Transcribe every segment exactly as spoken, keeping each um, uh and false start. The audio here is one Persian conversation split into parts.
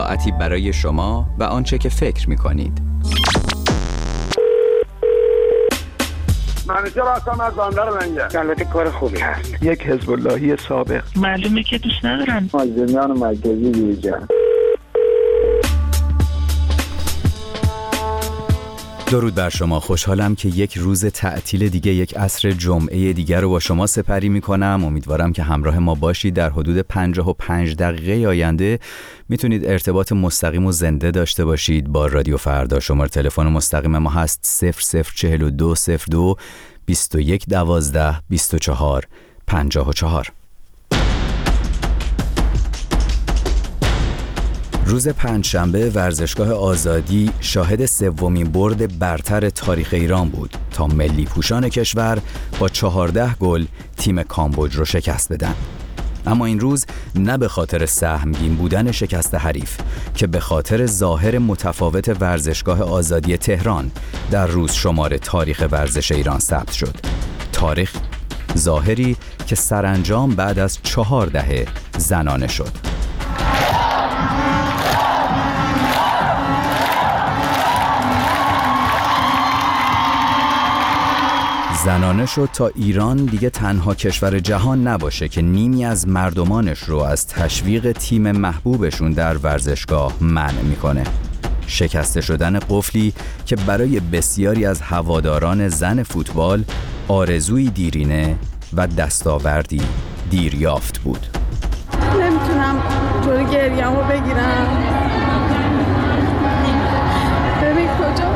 ساعتی برای شما و آنچه که فکر می‌کنید. منیجر هستم از بندر لنگه. البته کار خوبی هست. یک حزب اللهی سابق. معلومه که دوست ندارن. مازندران مرکزی دیجا. درود بر شما. خوشحالم که یک روز تعطیل دیگه، یک عصر جمعه دیگر رو با شما سپری میکنم. امیدوارم که همراه ما باشید. در حدود پنجاه و پنج دقیقه آینده میتونید ارتباط مستقیم و زنده داشته باشید با رادیو فردا. شماره تلفن مستقیم ما هست صفر صفر چهل و دو صفر دو بیست و یک دوازده بیست و چهار پنجاه و چهار. روز پنجشنبه ورزشگاه آزادی شاهد سومین برد برتر تاریخ ایران بود تا ملی پوشان کشور با چهارده گل تیم کامبوج رو شکست بدن. اما این روز نه به خاطر سهمگین بودن شکست حریف که به خاطر ظاهر متفاوت ورزشگاه آزادی تهران در روز شمار تاریخ ورزش ایران ثبت شد. تاریخ ظاهری که سرانجام بعد از چهار دهه زنانه شد. زنانه شد تا ایران دیگه تنها کشور جهان نباشه که نیمی از مردمانش رو از تشویق تیم محبوبشون در ورزشگاه منع میکنه. شکسته شدن قفلی که برای بسیاری از هواداران زن فوتبال آرزوی دیرینه و دستاوردی دیریافت بود. نمیتونم جوری گریه‌مو بگیرم. ببین کجا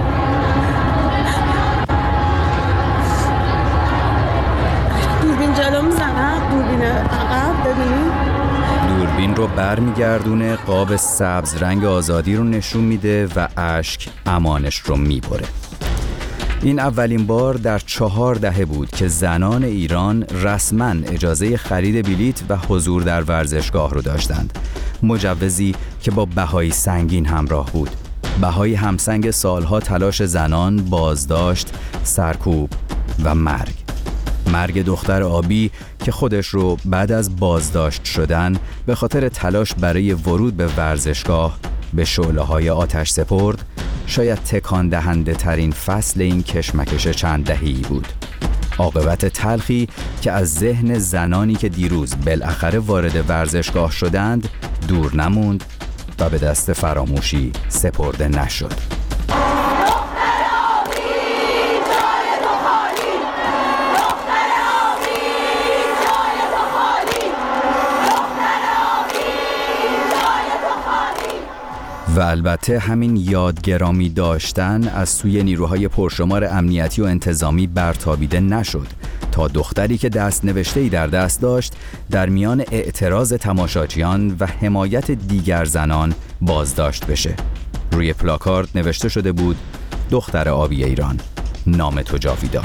دوربین جلو میزنم، دوربین عقب ببینید. دوربین رو برمیگردونه، قاب سبز رنگ آزادی رو نشون میده و اشک امانش رو میبره. این اولین بار در چهار دهه بود که زنان ایران رسما اجازه خرید بلیت و حضور در ورزشگاه رو داشتند. مجوزی که با بهای سنگین همراه بود. بهای همسنگ سالها تلاش زنان، بازداشت، سرکوب و مرگ. مرگ دختر آبی که خودش رو بعد از بازداشت شدن به خاطر تلاش برای ورود به ورزشگاه به شعله‌های آتش سپرد، شاید تکان دهنده ترین فصل این کشمکش چند دهه‌ای بود. عاقبت تلخی که از ذهن زنانی که دیروز بالاخره وارد ورزشگاه شدند دور نموند و به دست فراموشی سپرده نشد. و البته همین یادگرامی داشتن از سوی نیروهای پرشمار امنیتی و انتظامی برتابیده نشد تا دختری که دست نوشته‌ای در دست داشت در میان اعتراض تماشاچیان و حمایت دیگر زنان بازداشت بشه. روی پلاکارد نوشته شده بود: دختر آبی ایران، نام تو جاویدان.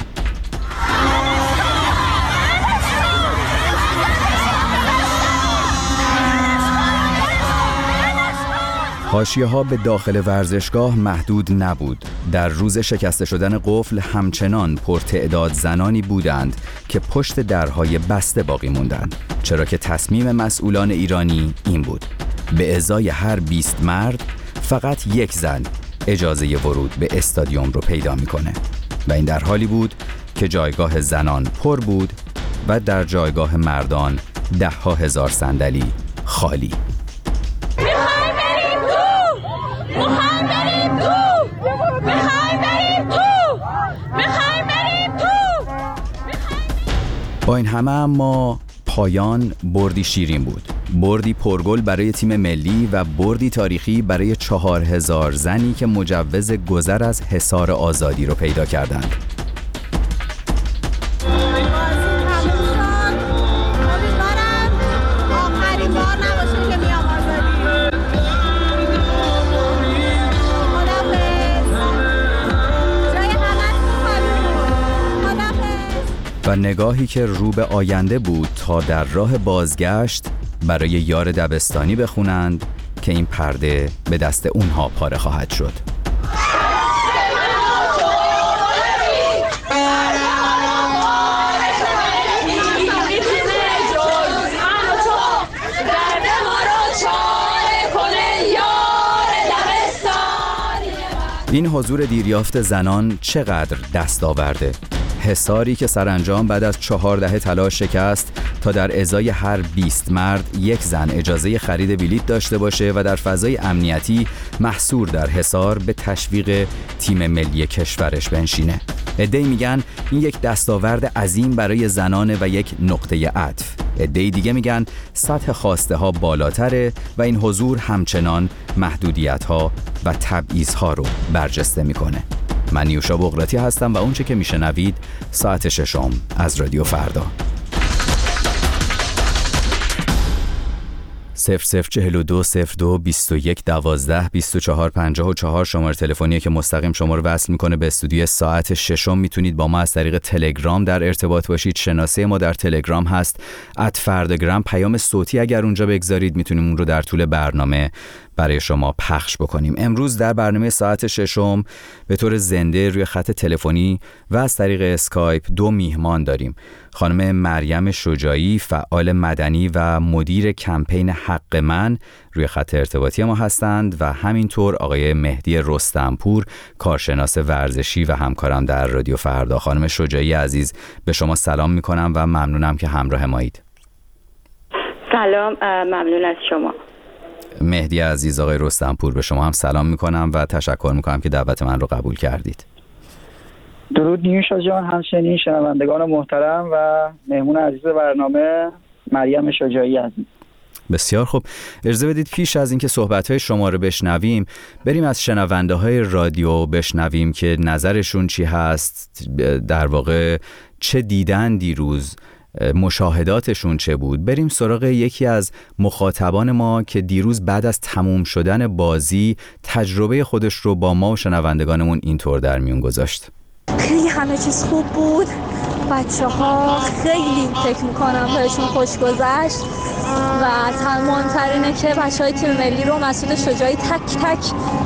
حاشیه‌ها به داخل ورزشگاه محدود نبود. در روز شکسته شدن قفل همچنان پرتعداد زنانی بودند که پشت درهای بسته باقی موندند، چرا که تصمیم مسئولان ایرانی این بود: به ازای هر بیست مرد فقط یک زن اجازه ورود به استادیوم رو پیدا میکنه. و این در حالی بود که جایگاه زنان پر بود و در جایگاه مردان ده ها هزار صندلی خالی. با این همه اما پایان بردی شیرین بود. بردی پرگل برای تیم ملی و بردی تاریخی برای چهار هزار زنی که مجوز گذر از حصار آزادی رو پیدا کردند. و نگاهی که رو به آینده بود تا در راه بازگشت برای یار دبستانی بخونند که این پرده به دست اونها پاره خواهد شد. این حضور دیریافت زنان چقدر دست آورده؟ حصاری که سرانجام بعد از چهار دهه تلاش شکست تا در ازای هر بیست مرد یک زن اجازه خرید بلیت داشته باشه و در فضای امنیتی محصور در حصار به تشویق تیم ملی کشورش بنشینه. عده‌ای میگن این یک دستاورد عظیم برای زنانه و یک نقطه عطف. عده‌ای دیگه میگن سطح خواسته ها بالاتره و این حضور همچنان محدودیت ها و تبعیض ها رو برجسته میکنه. من نیوشا بغراتی هستم و اونچه که میشنوید ساعت ششم از رادیو فردا. صفر صفر چهل و دو صفر دو بیست و یک دوازده بیست و چهار پنجاه و چهار شماره تلفنیه که مستقیم شما رو وصل میکنه به استودیو ساعت ششم. میتونید با ما از طریق تلگرام در ارتباط باشید. شناسه ما در تلگرام هست ات فرداگرام. پیام صوتی اگر اونجا بگذارید میتونیم اون رو در طول برنامه برای شما پخش بکنیم. امروز در برنامه ساعت ششم به طور زنده روی خط تلفنی و از طریق اسکایپ دو میهمان داریم. خانم مریم شجاعی، فعال مدنی و مدیر کمپین حق من، روی خط ارتباطی ما هستند و همینطور آقای مهدی رستمپور، کارشناس ورزشی و همکارم در رادیو فردا. خانم شجاعی عزیز، به شما سلام میکنم و ممنونم که همراه مایید. سلام، ممنون از شما. مهدی عزیز، آقای رستمپور، به شما هم سلام میکنم و تشکر میکنم که دعوت من رو قبول کردید. درود نیوشا جان، همچنین شنوندگان محترم و مهمون عزیز برنامه مریم شجاعی عزیز. بسیار خوب، اجازه بدید پیش از اینکه صحبت‌های شما رو بشنویم بریم از شنونده‌های رادیو بشنویم که نظرشون چی هست، در واقع چه دیدن دیروز، مشاهداتشون چه بود. بریم سراغ یکی از مخاطبان ما که دیروز بعد از تموم شدن بازی تجربه خودش رو با ما و شنوندگانمون اینطور در میون گذاشت. خیلی همه چیز خوب بود، بچه ها خیلی فکر میکنم بهشون خوش گذشت و مهمترینه که بچه های تیم ملی رو مسئول شجاعی تک تک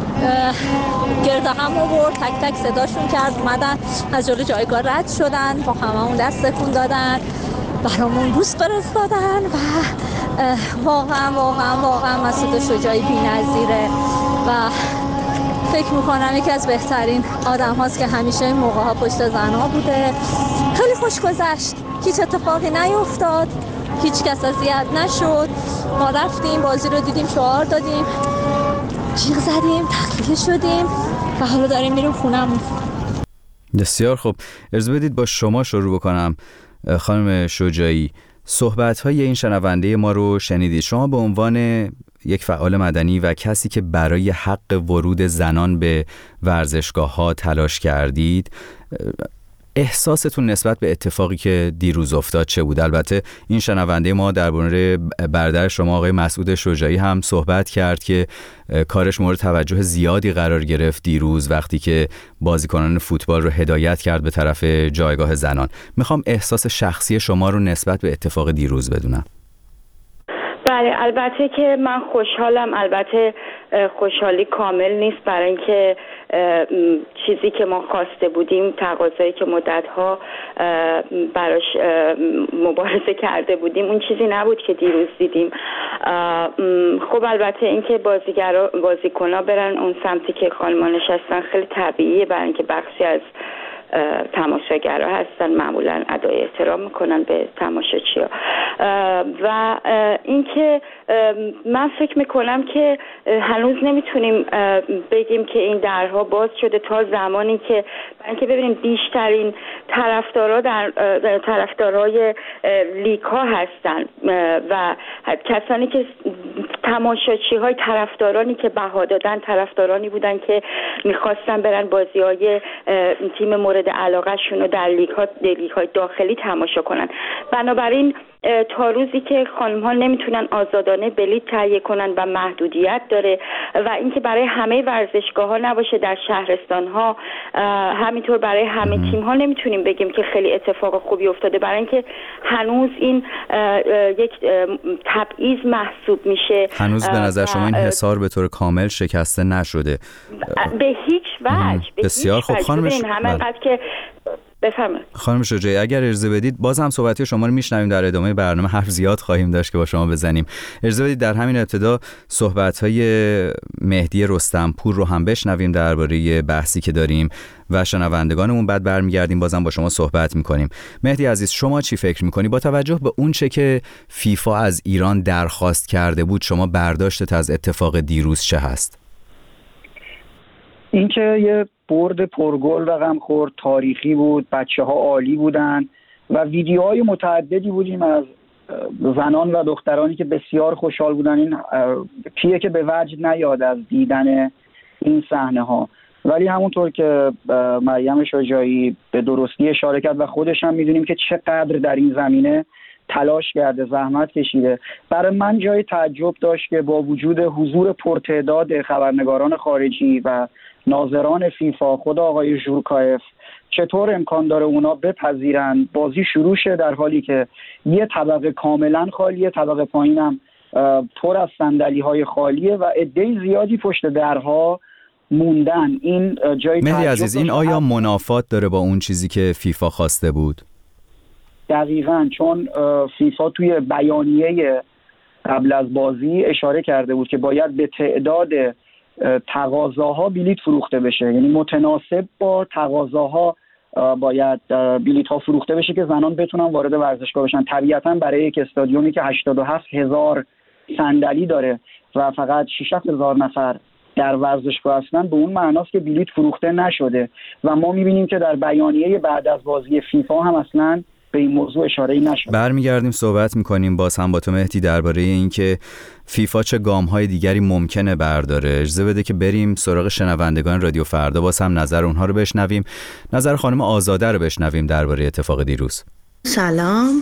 گرد هم آورد، تک تک صداشون کرد، اومدن از جلوی جایگاه رد شدن، با هممون دست تکون دادن، برامون بوس فرستادن و واقعا واقعا واقعا مسعود شجاعی بی‌نظیره و فکر میکنم یکی از بهترین آدم هاست که همیشه این موقع ها پشت زنها بوده. خیلی خوش گذشت، هیچ اتفاقی نیفتاد، هیچ کس اذیت نشد. ما رفتیم بازی رو دیدیم، شعار دادیم، جیغ زدیم، تخلیه شدیم و حالا داریم میریم خونمون. بسیار خوب، اجازه بدید با شما شروع بکنم. خانم شجاعی، صحبت‌های این شنونده ما رو شنیدید. شما به عنوان یک فعال مدنی و کسی که برای حق ورود زنان به ورزشگاه‌ها تلاش کردید، احساستون نسبت به اتفاقی که دیروز افتاد چه بود؟ البته این شنونده ما درباره برادر شما آقای مسعود شجاعی هم صحبت کرد که کارش مورد توجه زیادی قرار گرفت دیروز وقتی که بازیکنان فوتبال رو هدایت کرد به طرف جایگاه زنان. میخوام احساس شخصی شما رو نسبت به اتفاق دیروز بدونم. بله، البته که من خوشحالم. البته خوشحالی کامل نیست، برای اینکه چیزی که ما خواسته بودیم، تقاضایی که مدت‌ها براش مبارزه کرده بودیم، اون چیزی نبود که دیروز دیدیم. خب البته اینکه بازیگرا بازیکن‌ها برن اون سمتی که خانم‌ها نشستن خیلی طبیعیه، برای اینکه بخشی از تماشاگرها هستن، معمولا ادای احترام میکنن به تماشاچی‌ها. و اینکه من فکر میکنم که هنوز نمیتونیم بگیم که این درها باز شده تا زمانی که اینکه ببینیم بیشترین طرفدارا در طرفدارای لیگ ها هستن و کسانی که تماشاچی‌های طرفدارانی که بها دادن طرفدارانی بودن که میخواستن برن بازی‌های تیم مورد علاقه شون رو در لیگ ها لیگ های داخلی تماشا کنن. بنابراین تا روزی که خانم ها نمیتونن آزادانه بلیط تهیه کنن و محدودیت داره و اینکه برای همه ورزشگاه ها نباشه، در شهرستان ها همینطور برای همه تیم ها نمیتونیم بگیم که خیلی اتفاق خوبی افتاده، برای اینکه هنوز این یک تبعیض محسوب میشه. هنوز به نظر شما این حصار به طور کامل شکسته نشده؟ به هیچ وجه. بسیار خوب خانم ش... همینقدر که بفرمایید. خانم شجاعی اگر اجازه بدید باز هم صحبتی شما رو میشنویم، در ادامه برنامه حرف زیاد خواهیم داشت که با شما بزنیم. اجازه بدید در همین ابتدا صحبت‌های مهدی رستمپور رو هم بشنویم درباره بحثی که داریم و شنوندگانمون بعد برمیگردیم بازم با شما صحبت میکنیم. مهدی عزیز شما چی فکر میکنی با توجه به اون چه که فیفا از ایران درخواست کرده بود، شما برداشتت از اتفاق دیروز چه هست؟ این که یه برد پرگل رقم خورد، تاریخی بود، بچه ها عالی بودن و ویدیوهای متعددی بودیم از زنان و دخترانی که بسیار خوشحال بودن. این کیه که به وجد نیاد از دیدن این صحنه ها، ولی همونطور که مریم شجاعی به درستی اشاره کرد و خودش هم میدونیم که چقدر در این زمینه تلاش کرده، زحمت کشیده. برای من جای تعجب داشت که با وجود حضور پرتعداد خبرنگاران خارجی و ناظران فیفا، خود آقای ژورکایف، چطور امکان داره اونا بپذیرن بازی شروع شه در حالی که یه طبقه کاملا خالیه، طبقه پایینم پر از صندلی‌های خالیه و عده زیادی پشت درها موندن. این جای مهدی عزیز این آیا منافات داره با اون چیزی که فیفا خواسته بود؟ دقیقاً، چون فیفا توی بیانیه قبل از بازی اشاره کرده بود که باید به تعداد تقاضاها بلیت فروخته بشه، یعنی متناسب با تقاضاها باید بلیت ها فروخته بشه که زنان بتونن وارد ورزشگاه بشن. طبیعتاً برای یک استادیومی که هشتاد و هفت هزار صندلی داره و فقط شش هزار نفر در ورزشگاه هستن، به اون معناست که بلیت فروخته نشده و ما می‌بینیم که در بیانیه بعد از بازی فیفا هم اصلاً به این موضوع اشاره‌ای نشد. برمیگردیم صحبت می‌کنیم باز هم با تو مهدی درباره اینکه فیفا چه گام‌های دیگری ممکنه برداره. اجازه بده که بریم سراغ شنوندگان رادیو فردا، باز هم نظر اونها رو بشنویم، نظر خانم آزاده رو بشنویم درباره اتفاق دیروز. سلام،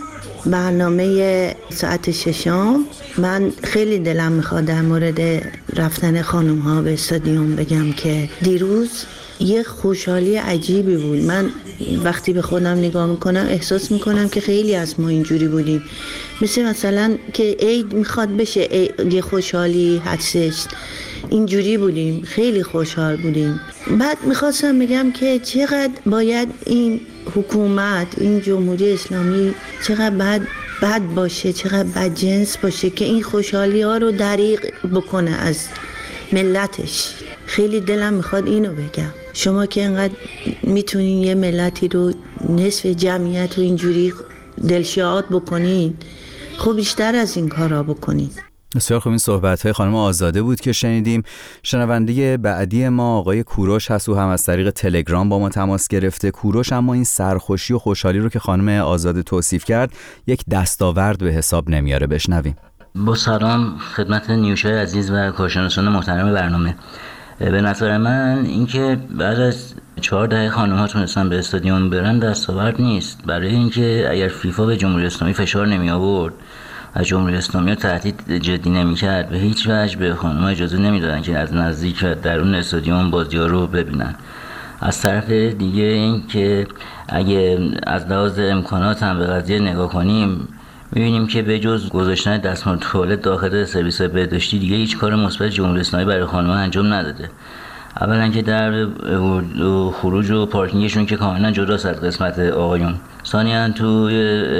برنامه ساعت ششم. من خیلی دلم میخواد در مورد رفتن خانم ها به استادیوم بگم که دیروز یه خوشحالی عجیبی بود. من وقتی به خودم نگاه میکنم احساس میکنم که خیلی از ما اینجوری بودیم، مثل مثلا که عید میخواد بشه یه خوشحالی هستش، اینجوری بودیم، خیلی خوشحال بودیم. بعد میخواستم بگم که چقدر باید این حکومت، این جمهوری اسلامی چقدر بد بد باشه، چقدر بدجنس باشه که این خوشحالی ها رو دریغ بکنه از ملتش. خیلی دلم میخواد اینو بگم. شما که اینقدر میتونین یه ملتی رو، نصف جمعیت رو اینجوری دلشاد بکنین، خب بیشتر از این کارا بکنین. بسیار خوب، این صحبت‌های خانم آزاده بود که شنیدیم. شنونده بعدی ما آقای کوروش هست، او هم از طریق تلگرام با ما تماس گرفته. کوروش اما این سرخوشی و خوشحالی رو که خانم آزاده توصیف کرد یک دستاورد به حساب نمیاره. بشنویم. با سلام خدمت نیوشای عزیز و کارشناسان محترم برنامه. به نظر من اینکه بعد از چهار دهه خانم‌ها تونستن به استادیوم برن دستاورد نیست، برای اینکه اگر فیفا به جمهوری اسلامی فشار نمی آورد، از جمهوری اسلامی تهدید جدی نمی‌کرد، به هیچ وجه به خانم‌ها اجازه نمیدادن که از نزدیک و درون استادیوم بازی‌ها رو ببینن. از طرف دیگه این که اگه از لحاظ امکانات هم به قضیه نگاه کنیم، می‌بینیم که به جز گذاشتن دستمال توالت داخل سرویس بهداشتی دیگه هیچ کار مثبت جمهوری اسلامی برای خانم‌ها انجام نداده. اولا که در خروج و پارکینگشون که کاملا جداست از قسمت آقایون. ثانیاً تو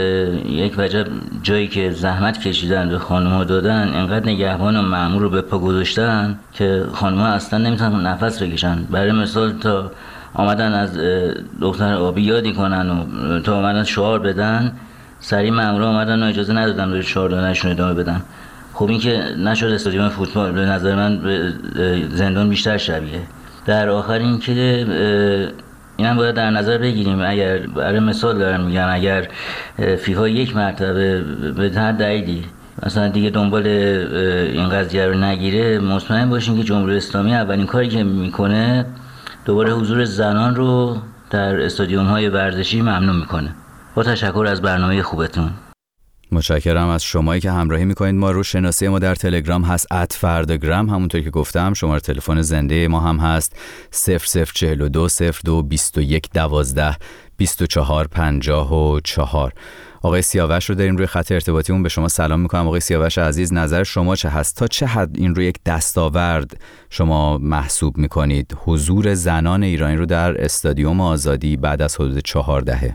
یک وجب جایی که زحمت کشیدن به خانم‌ها دادن، انقدر نگهبان و مأمور رو به پا گذاشتن که خانم‌ها اصلا نمیتونن نفس بکشن. برای مثال تا آمدن از دختر آبی یادی کنن و تا آمدن شعار بدن، سریع مأمورا آمدن و اجازه ندادن به شعار دادنشون ادامه بدن. خب این که نشد استادیوم فوتبال به نظر من به زندان بیشتر شبیه. در آخر این که اینم باید در نظر بگیریم، اگر برای مثال دارم میگم، اگر فیفا یک مرتبه به هر دلیلی مثلا دیگه دنبال این قضیه رو نگیره، مطمئن باشین که جمهوری اسلامی اولین کاری که میکنه دوباره حضور زنان رو در استادیوم های ورزشی ممنوع میکنه. با تشکر از برنامه خوبتون. متشکرم از شمایی که همراهی میکنید ما رو. شناسی ما در تلگرام هست ات فرداگرام، همونطور که گفتم شماره تلفن زنده ما هم هست صفر صفر چهل و دو صفر دو بیست و یک دوازده بیست و چهار پنجاه و چهار. آقای سیاوش رو داریم روی خط ارتباطیمون. به شما سلام میکنم آقای سیاوش عزیز. نظر شما چه هست؟ تا چه حد این رو یک دستاورد شما محسوب میکنید حضور زنان ایرانی رو در استادیوم آزادی بعد از حدود چهار دهه؟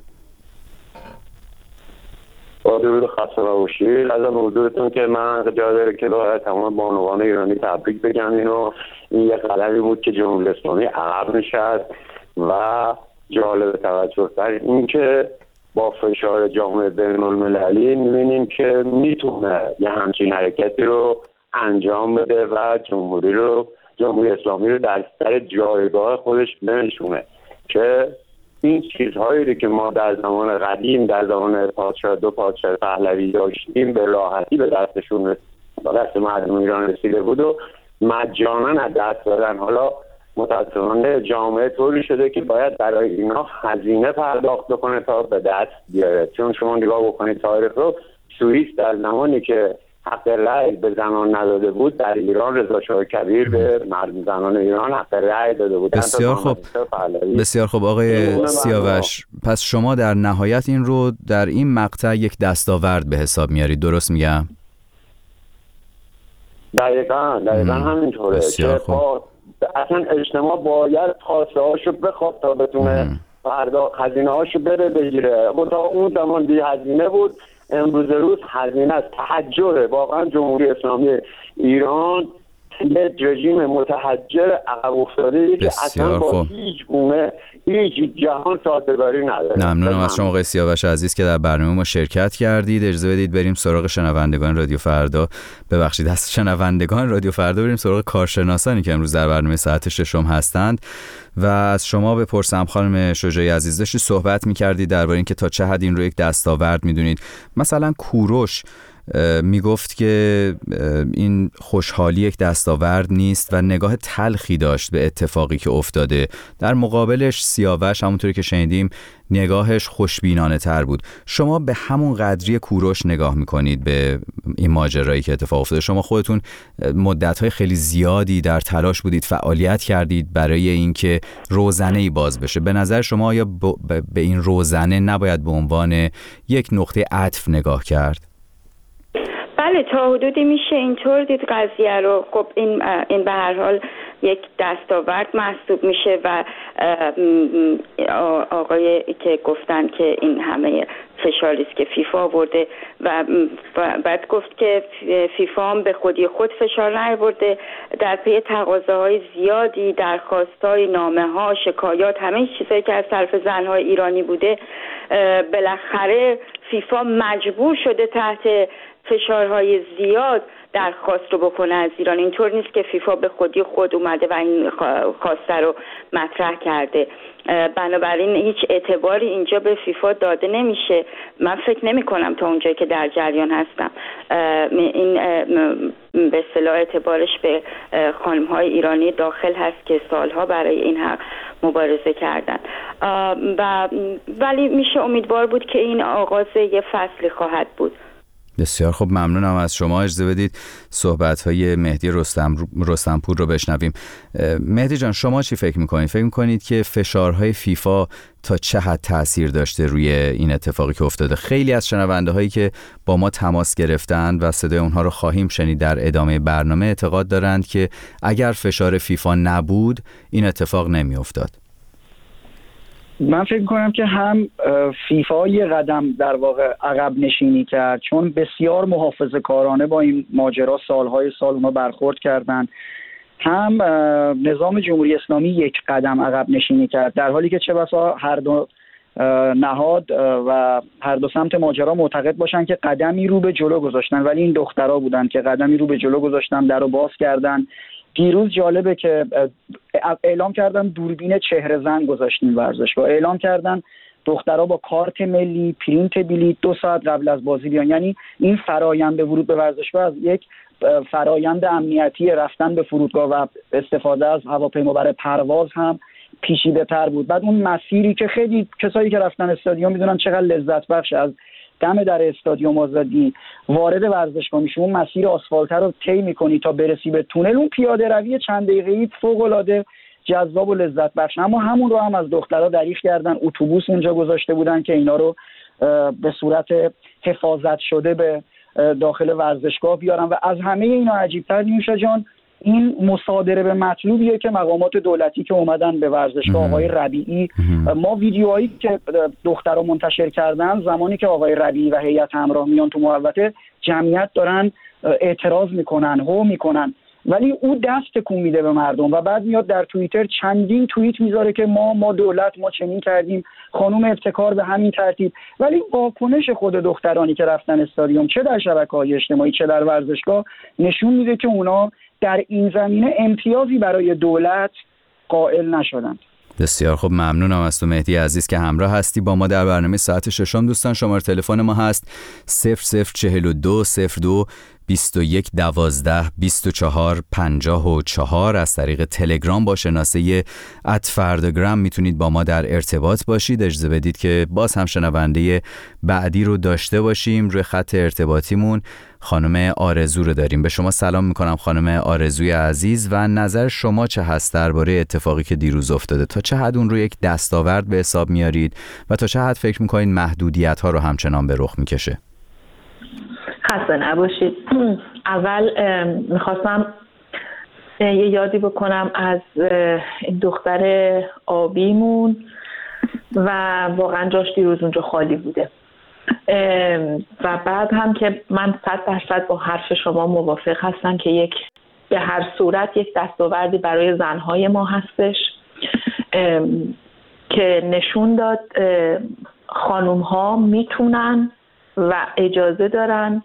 با درود خسته نباشید. از حضورتون که من جا داره که تمام بانوان ایرانی تبریک بگم. اینو این یه قدمی بود که جمهوری اسلامی عقب نشست و جالب توجه تر این که با فشار جامعه بین‌المللی می‌بینیم که میتونه یه همچین حرکتی رو انجام بده و جمهوری رو جمهوری اسلامی رو در سر جایگاه خودش بنشونه که این چیزهایی که ما در زمان قدیم در زمان پادشاه دو پادشاه پهلوی داشتیم به راحتی به دستشون به دست مردم ایران رسیده بود و مجانا از دست دادن. حالا متأسفانه جامعه طوری شده که باید برای اینا هزینه پرداخت بکنه تا به دست بیاره. چون شما نگاه بکنید تاریخ رو، سوئیس در زمانی که حق رأی به زنان نداده بود در ایران رضا شاه کبیر به مرد زنان ایران حق رأی داده بود. بسیار خوب بسیار خوب آقای سیاوش، پس شما در نهایت این رو در این مقطع یک دستاورد به حساب میارید، درست میگم؟ دقیقاً دقیقاً همینطوره که با اصلا اجتماع باید خواسته هاشو بخواد تا بتونه فردا هزینه هاشو بره بگیره. منتها اون زمان بی هزینه بود، امروز روز هزینه است. تحجره واقعا جمهوری اسلامی ایران یه رژیم متحجر عقب افتاده که اصلا با هیچ گونه هیچ جهان سازگاری نداره. ممنونم از شما آقای سیاوش عزیز که در برنامه ما شرکت کردید. اجازه بدید بریم سراغ شنوندگان رادیو فردا. ببخشید از شنوندگان رادیو فردا بریم سراغ کارشناسانی که امروز در برنامه ساعت ششم هستند و از شما بپرسم خانم شجاعی عزیز، داشتی صحبت می‌کردید درباره اینکه تا چه حد این رو یک دستاورد می‌دونید. مثلا کوروش میگفت که این خوشحالی یک دستاورد نیست و نگاه تلخی داشت به اتفاقی که افتاده. در مقابلش سیاوش همونطوری که شنیدیم نگاهش خوشبینانه تر بود. شما به همون قدری کوروش نگاه میکنید به این ماجرایی که اتفاق افتاده؟ شما خودتون مدت‌های خیلی زیادی در تلاش بودید، فعالیت کردید برای اینکه روزنه‌ای باز بشه. به نظر شما آیا به این روزنه نباید به عنوان یک نقطه عطف نگاه کرد؟ بله، تا حدودی میشه اینطور دید قضیه رو. خب این این به هر حال یک دستاورد محسوب میشه و آقای که گفتن که این همه فشاری است که فیفا آورده و بعد گفت که فیفا هم به خودی خود فشار نیاورده، در پی تقاضاهای زیادی، درخواست‌های، نامه‌ها، شکایات، همه چیزایی که از طرف زن‌های ایرانی بوده، بالاخره فیفا مجبور شده تحت فشارهای زیاد درخواست رو بکنه از ایران. اینطور نیست که فیفا به خودی خود اومده و این خواسته رو مطرح کرده. بنابراین هیچ اعتباری اینجا به فیفا داده نمیشه. من فکر نمی کنم تا اونجایی که در جریان هستم این به اصطلاح اعتبارش به خانم های ایرانی داخل هست که سالها برای این حق مبارزه کردن و ولی میشه امیدوار بود که این آغاز یه فصلی خواهد بود. بسیار خب، ممنونم از شما. اجازه بدید صحبت‌های مهدی رستم رستمپور رو بشنویم. مهدی جان، شما چی فکر می‌کنید؟ فکر می‌کنید که فشارهای فیفا تا چه حد تأثیر داشته روی این اتفاقی که افتاده؟ خیلی از شنونده‌هایی که با ما تماس گرفتند و صدای اونها رو خواهیم شنید در ادامه برنامه اعتقاد دارند که اگر فشار فیفا نبود این اتفاق نمی‌افتاد. من فکر کنم که هم فیفا یه قدم در واقع عقب نشینی کرد، چون بسیار محافظه کارانه با این ماجرا سالهای سال اونا برخورد کردن، هم نظام جمهوری اسلامی یک قدم عقب نشینی کرد، در حالی که چه بسا هر دو نهاد و هر دو سمت ماجرا معتقد باشن که قدمی رو به جلو گذاشتن، ولی این دخترها بودن که قدمی رو به جلو گذاشتن، در رو باز کردن. دیروز جالبه که اعلام کردن دوربین چهره زن گذاشتیم ورزشگاه، اعلام کردن دخترها با کارت ملی پرینت بلیط دو ساعت قبل از بازی بیان. یعنی این فرایند ورود به ورزشگاه از یک فرایند امنیتی رفتن به فرودگاه و استفاده از هواپیما برای پرواز هم پیچیده تر بود. بعد اون مسیری که خیلی کسایی که رفتن استادیوم میدونن چقدر لذت بخش، از دم در استادیوم آزادی وارد ورزشگاه میشی، اون مسیر آسفالت رو طی میکنی تا برسی به تونل، اون پیاده روی چند دقیقه‌ای فوق العاده جذاب و لذت بخش. اما همون رو هم از دخترها دریغ کردن، اتوبوس اونجا گذاشته بودن که اینا رو به صورت حفاظت شده به داخل ورزشگاه بیارن. و از همه اینا عجیب‌تر نیوشا جان این مصادره به مطلوبیه که مقامات دولتی که اومدن به ورزشگاه آقای ربیعی، ما ویدیوهایی که دخترها منتشر کردن زمانی که آقای ربیعی و هیئت همراه میان تو محوطه، جمعیت دارن اعتراض میکنن، هو میکنن، ولی او دست تکون میده به مردم و بعد میاد در توییتر چندین توییت میذاره که ما ما دولت ما چنین کردیم، خانم ابتکار به همین ترتیب. ولی واکنش خود دخترانی که رفتن استادیوم، چه در شبکه‌های اجتماعی چه در ورزشگاه، نشون میده که اونا در این زمینه امتیازی برای دولت قائل نشدند. بسیار خوب، ممنونم از تو مهدی عزیز که همراه هستی با ما در برنامه ساعت ششم. دوستان شماره تلفن ما هست صفر صفر چهل و دو صفر دو بیست و یک دوازده بیست و چهار پنجاه و چهار. از طریق تلگرام با شناسه ات فرداگرام میتونید با ما در ارتباط باشید. اجازه بدید که باز هم شنونده بعدی رو داشته باشیم. روی خط ارتباطیمون خانم آرزو رو داریم. به شما سلام میکنم خانم آرزوی عزیز و نظر شما چه هست درباره اتفاقی که دیروز افتاده؟ تا چه حد اون رو یک دستاورد به حساب میارید و تا چه حد فکر میکنید محدودیت ها رو همچنان به رخ میکشه؟ خسته نباشید. اول میخواستم یه یادی بکنم از این دختر آبیمون و واقعا جاش دیروز اونجا خالی بوده و بعد هم که من صد درصد با حرف شما موافق هستم که یک به هر صورت یک دستاوردی برای زنهای ما هستش که نشون داد خانوم ها میتونن و اجازه دارن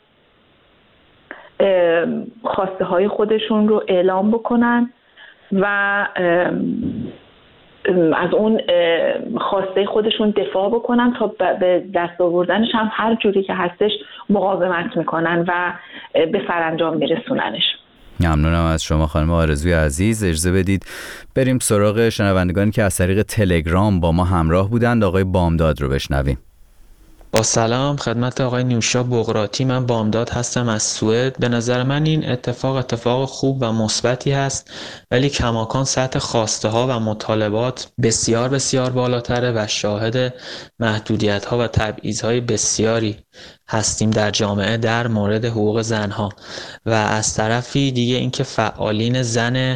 خواسته های خودشون رو اعلام بکنن و از اون خواسته خودشون دفاع بکنن تا به دست آوردنش هم هر جوری که هستش مقاومت میکنن و به سرانجام میرسوننش. ممنونم از شما خانم آرزوی عزیز. اجازه بدید بریم سراغ شنوندگانی که از طریق تلگرام با ما همراه بودند. آقای بامداد رو بشنویم. با سلام خدمت آقای نیوشا بغراتی، من بامداد هستم از سوئد. به نظر من این اتفاق اتفاق خوب و مثبتی هست، ولی کماکان سطح خواسته ها و مطالبات بسیار بسیار بالاتره و شاهد محدودیت ها و تبعیض های بسیاری هستیم در جامعه در مورد حقوق زنها و از طرفی دیگه اینکه فعالین زن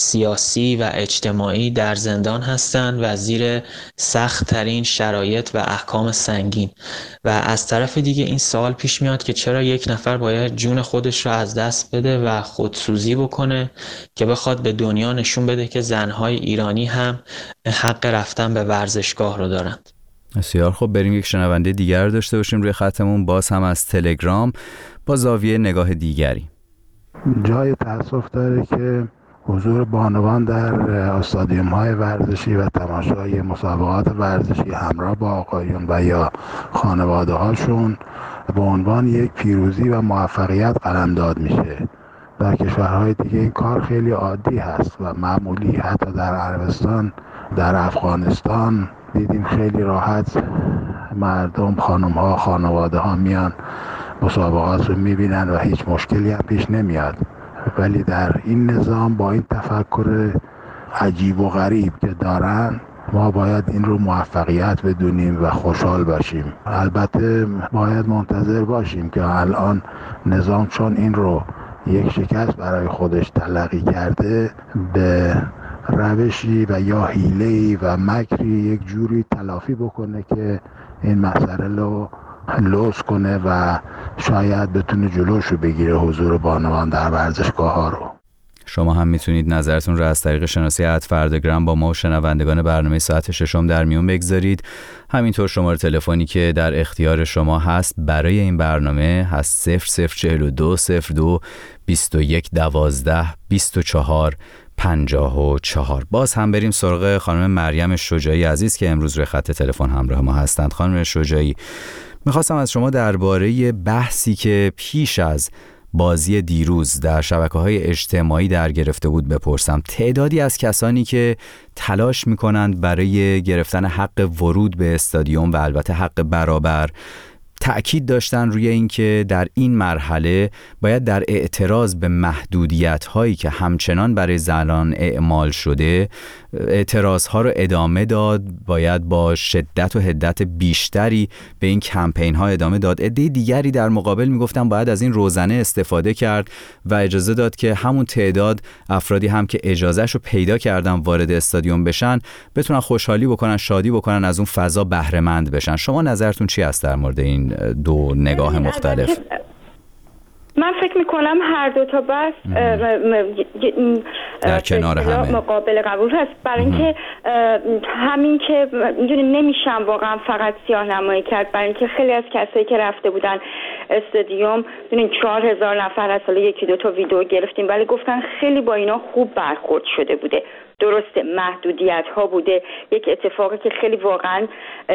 سیاسی و اجتماعی در زندان هستند و زیر سخت ترین شرایط و احکام سنگین و از طرف دیگه این سوال پیش میاد که چرا یک نفر باید جون خودش رو از دست بده و خودسوزی بکنه که بخواد به دنیا نشون بده که زنهای ایرانی هم حق رفتن به ورزشگاه رو دارند. بسیار خب، بریم یک شنونده دیگر داشته باشیم روی خطمون، باز هم از تلگرام با زاویه نگاه دیگری. جای تأسف داره که حضور بانوان در استادیوم های ورزشی و تماشای مسابقات ورزشی همراه با آقایون و یا خانواده هاشون به عنوان یک پیروزی و موفقیت قلمداد میشه. در کشورهای دیگه این کار خیلی عادی هست و معمولی. حتی در عربستان، در افغانستان دیدیم خیلی راحت مردم، خانم ها، خانواده ها میان مسابقات رو میبینن و هیچ مشکلی هم پیش نمیاد. ولی در این نظام با این تفکر عجیب و غریب که دارن ما باید این رو موفقیت بدونیم و خوشحال باشیم. البته باید منتظر باشیم که الان نظام چون این رو یک شکست برای خودش تلقی کرده به روشی و یا حیله‌ای و مکری یک جوری تلافی بکنه که این مسئله رو لوس کنه و شاید بتونه جلوش رو بگیره حضور بانوان در ورزشگاه ها رو. شما هم میتونید نظرتون رو از طریق شناسی ات فرداگرام با ما و شنوندگان برنامه ساعت ششم در میون بگذارید. همینطور شماره تلفنی که در اختیار شما هست برای این برنامه هست صفر صفر چهل و دو صفر دو بیست و یک دوازده بیست و چهار پنجاه و چهار. باز هم بریم سراغ خانم مریم شجاعی عزیز که امروز روی خط تلفن همراه ما هستند. خانم شجاعی، میخواستم از شما درباره بحثی که پیش از بازی دیروز در شبکه‌های اجتماعی در گرفته بود بپرسم. تعدادی از کسانی که تلاش میکنند برای گرفتن حق ورود به استادیوم و البته حق برابر تأکید داشتن روی اینکه در این مرحله باید در اعتراض به محدودیت‌هایی که همچنان برای زنان اعمال شده اعتراض‌ها رو ادامه داد، باید با شدت و حدت بیشتری به این کمپین‌ها ادامه داد. عده دیگری در مقابل میگفتن باید از این روزنه استفاده کرد و اجازه داد که همون تعداد افرادی هم که اجازهش رو پیدا کردن وارد استادیوم بشن بتونن خوشحالی بکنن، شادی بکنن، از اون فضا بهره مند بشن. شما نظرتون چی است در مورد این دو نگاه مختلف؟ من فکر میکنم هر دو تا بحث در کنار همه مقابل قبول هست، برای اینکه همین که میدونی نمیشم واقعا فقط سیاه نمایی کرد، برای اینکه خیلی از کسایی که رفته بودن استادیوم ببینید چهار هزار نفر از حالا یکی دو تا ویدیو گرفتیم ولی گفتن خیلی با اینا خوب برخورد شده بوده. درسته محدودیت ها بوده، یک اتفاقی که خیلی واقعا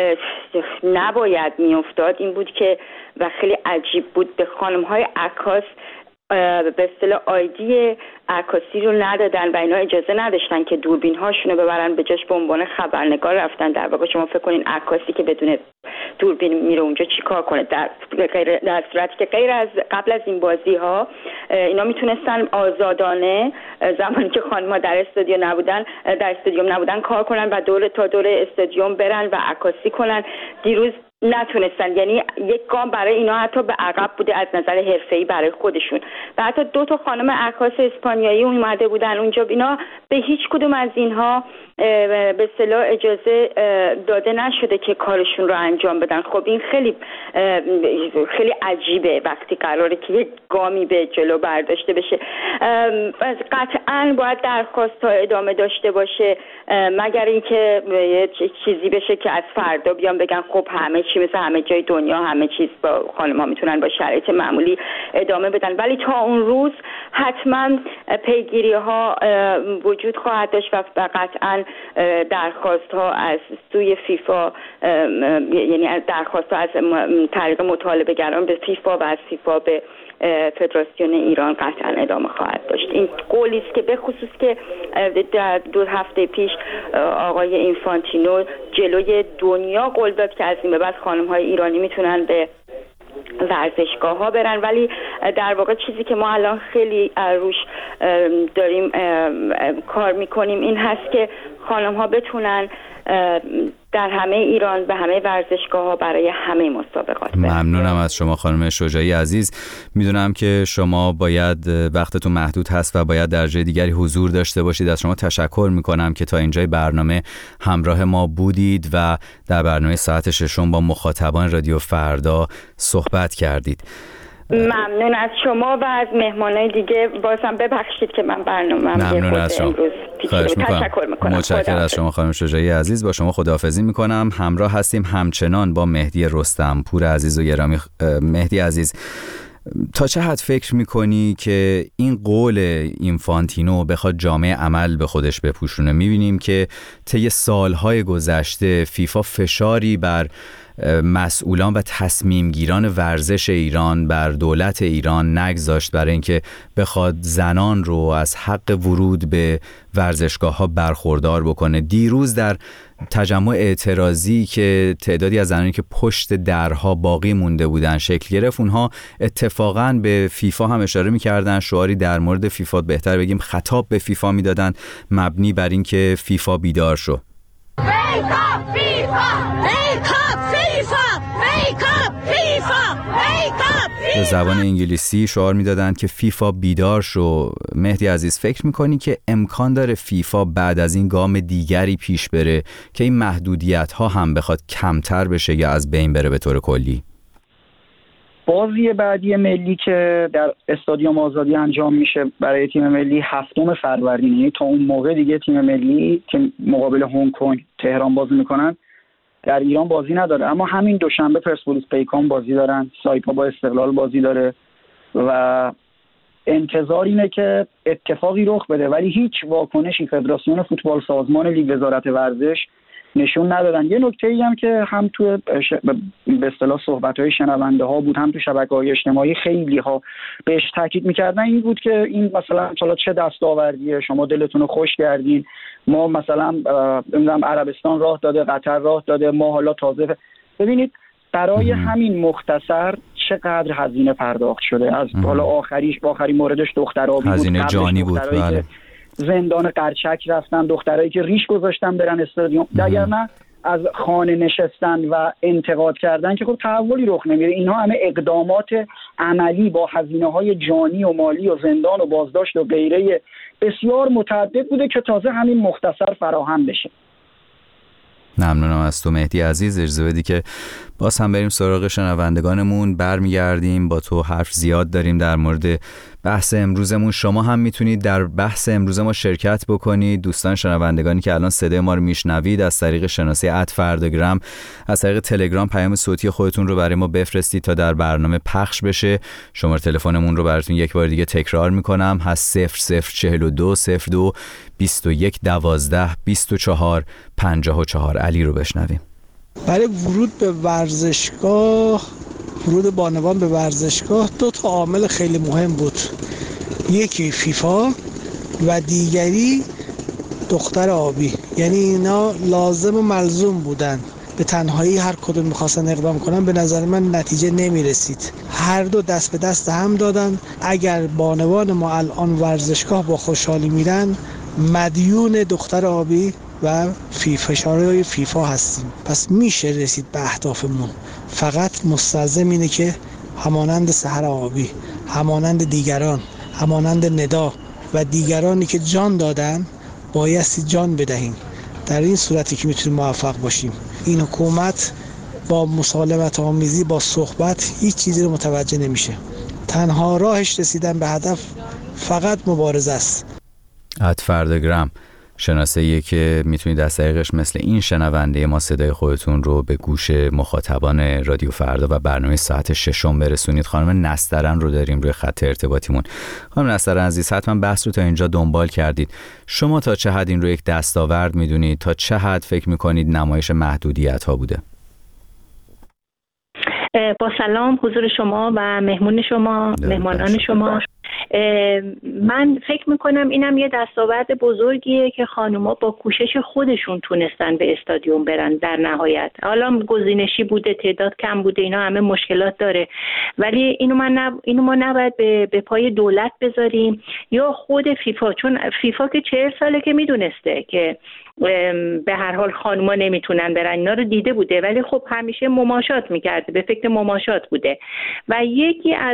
نباید میافتاد این بود که و خیلی عجیب بود به خانم های عکاس به اصطلاح آیدی عکاسی رو ندادن و اینا اجازه نداشتن که دوربین هاشون رو ببرن، به جاش به عنوان خبرنگار رفتن. در واقع شما فکر کنین عکاسی که بدون دوربین میره اونجا چیکار کنه؟ در غیر در صورتی که غیر از قبل از این بازی ها اینا میتونستن آزادانه زمانی که خانم‌ها در استادیوم نبودن در استادیوم نبودن کار کنن و دور تا دور استادیوم برن و عکاسی کنن. دیروز نتونستن، یعنی یک گام برای اینا حتی به عقب بوده از نظر حرفه‌ای برای خودشون. و حتی دو تا خانم عکاس اسپانیایی اومده بودن اونجا، اینا به هیچ کدوم از اینها به اصطلاح اجازه داده نشده که کارشون رو انجام بدن. خب این خیلی خیلی عجیبه وقتی قراره که یک گامی به جلو برداشته بشه. قطعاً باید درخواست ها ادامه داشته باشه مگر اینکه یه چیزی بشه که از فردا بیان بگن خب همه چی مثل همه جای دنیا همه چیز با خانم‌ها میتونن با شرایط معمولی ادامه بدن، ولی تا اون روز حتما پیگیری ها وجود خواهد داشت و قطعاً درخواست ها از سوی فیفا، یعنی از درخواست ها از طریق مطالبه گران به فیفا و از فیفا به فدراسیون ایران قطعا ادامه خواهد داشت. این قولی است که به خصوص که در دو هفته پیش آقای اینفانتینو جلوی دنیا قول داد که از این به بعد خانم‌های ایرانی میتونن به ورزشگاه ها برن، ولی در واقع چیزی که ما الان خیلی روش داریم کار میکنیم این هست که خانم ها بتونن در همه ایران به همه ورزشگاه ها برای همه مسابقات برن. ممنونم از شما خانم شجاعی عزیز. میدونم که شما باید وقتتون محدود هست و باید در جای دیگری حضور داشته باشید. از شما تشکر میکنم که تا اینجای برنامه همراه ما بودید و در برنامه ساعت ششم با مخاطبان رادیو فردا صحبت کردید. ممنون از شما و از مهمانای دیگه. بازم ببخشید که من برنامه‌ام ممنون از شما. تشکر میکنم. متشکرم از شما خانم شجاعی عزیز. با شما خداحافظی میکنم. همراه هستیم همچنان با مهدی رستم پور عزیز و گرامی. مهدی عزیز، تا چه حد فکر میکنی که این قول اینفانتینو بخواد جامعه عمل به خودش بپوشونه؟ میبینیم که طی سالهای گذشته فیفا فشاری بر مسئولان و تصمیم گیران ورزش ایران بر دولت ایران نگذاشت برای اینکه بخواد زنان رو از حق ورود به ورزشگاه ها برخوردار بکنه. دیروز در تجمع اعتراضی که تعدادی از زنانی که پشت درها باقی مونده بودن شکل گرفت، اونها اتفاقاً به فیفا هم اشاره می‌کردن، شعاری در مورد فیفا، بهتر بگیم خطاب به فیفا میدادن مبنی بر اینکه فیفا بیدار شو. به زبان انگلیسی شعار میدادند که فیفا بیدار شو. مهدی عزیز، فکر میکنی که امکان داره فیفا بعد از این گام دیگری پیش بره که این محدودیت ها هم بخواد کمتر بشه یا از بین بره به طور کلی؟ بازی بعدی ملی که در استادیوم آزادی انجام میشه برای تیم ملی هفتم فروردین، یعنی تا اون موقع دیگه تیم ملی که مقابل هنگ کنگ تهران بازی میکنن در ایران بازی نداره. اما همین دوشنبه پرسپولیس پیکان بازی دارن، سایپا با استقلال بازی داره و انتظار اینه که اتفاقی رخ بده، ولی هیچ واکنشی فدراسیون فوتبال، سازمان لیگ، وزارت ورزش نشون ندادن. یه نکته‌ای هم که هم تو ش... به اصطلاح صحبت‌های شنونده ها بود، هم تو شبکه‌های اجتماعی خیلی ها بهش تاکید می‌کردن این بود که این مثلا حالا چه دستاوردیه، شما دلتون رو خوش کردین، ما مثلا نمیدونم عربستان راه داده، قطر راه داده، ما حالا تازه. ببینید برای همین مختصر چقدر هزینه پرداخت شده. از بالا آخریش با آخرین موردش دختر آبی بود، هزینه جانی بود. بله. زندان قرچک رفتن، دخترایی که ریش گذاشتن برن استادیوم، اگر نه از خانه نشستن و انتقاد کردن که خب تحولی رخ نمیره. اینها همه اقدامات عملی با هزینه‌های جانی و مالی و زندان و بازداشت و غیره بسیار متعدد بوده که تازه همین مختصر فراهم بشه. ممنونم از تو مهدی عزیز. اجازه بدی که باز هم بریم سراغ شنوندگانمون. برمیگردیم، با تو حرف زیاد داریم در مورد بحث امروزمون. شما هم میتونید در بحث امروز ما شرکت بکنید. دوستان شنوندگانی که الان صدای ما رو میشنوید، از طریق شناسه ات فرداگرام، از طریق تلگرام پیام صوتی خودتون رو برای ما بفرستید تا در برنامه پخش بشه. شماره تلفنمون رو براتون یک بار دیگه تکرار میکنم، هست صفر صفر چهل و دو صفر دو بیست و یک دوازده بیست و چهار پنجاه و چهار. علی رو بشنویم. برای ورود به ورزشگاه، ورود بانوان به ورزشگاه دو تا عامل خیلی مهم بود، یکی فیفا و دیگری دختر آبی. یعنی اینا لازم و ملزوم بودن. به تنهایی هر کدوم میخواستن اقدام کنن به نظر من نتیجه نمیرسید. هر دو دست به دست هم دادن. اگر بانوان ما الان ورزشگاه با خوشحالی میرن، مدیون دختر آبی و فی فشارهای فیفا هستیم. پس میشه رسید به اهدافمون. فقط مستلزم اینه که همانند سحر آبی، همانند دیگران، همانند ندا و دیگرانی که جان دادن بایستی جان بدهیم. در این صورتی که میتونیم موفق باشیم. این حکومت با مسالمت آمیزی، با صحبت هیچ چیزی رو متوجه نمیشه. تنها راهش رسیدن به هدف فقط مبارزه است. ات فرداگرام شناسه‌ایه که میتونید از طریقش مثل این شنونده ما صدای خودتون رو به گوش مخاطبان رادیو فردا و برنامه ساعت ششم برسونید. خانم نسترن رو داریم روی خط ارتباطیمون. خانم نسترن عزیز، حتما بحث رو تا اینجا دنبال کردید. شما تا چه حد این رو یک دستاورد میدونید؟ تا چه حد فکر میکنید نمایش محدودیت ها بوده؟ با سلام حضور شما و مهمون شما، مهمانان شما. من فکر میکنم اینم یه دستاورد بزرگیه که خانوما با کوشش خودشون تونستن به استادیوم برن. در نهایت حالا گزینشی بوده، تعداد کم بوده، اینا همه مشکلات داره، ولی اینو من نب... اینو ما نباید به... به پای دولت بذاریم یا خود فیفا، چون فیفا که چهل ساله که میدونسته که به هر حال خانوما نمیتونن برن، اینا رو دیده بوده، ولی خب همیشه مماشات میکرده، به فکر مماشات بوده. و یکی از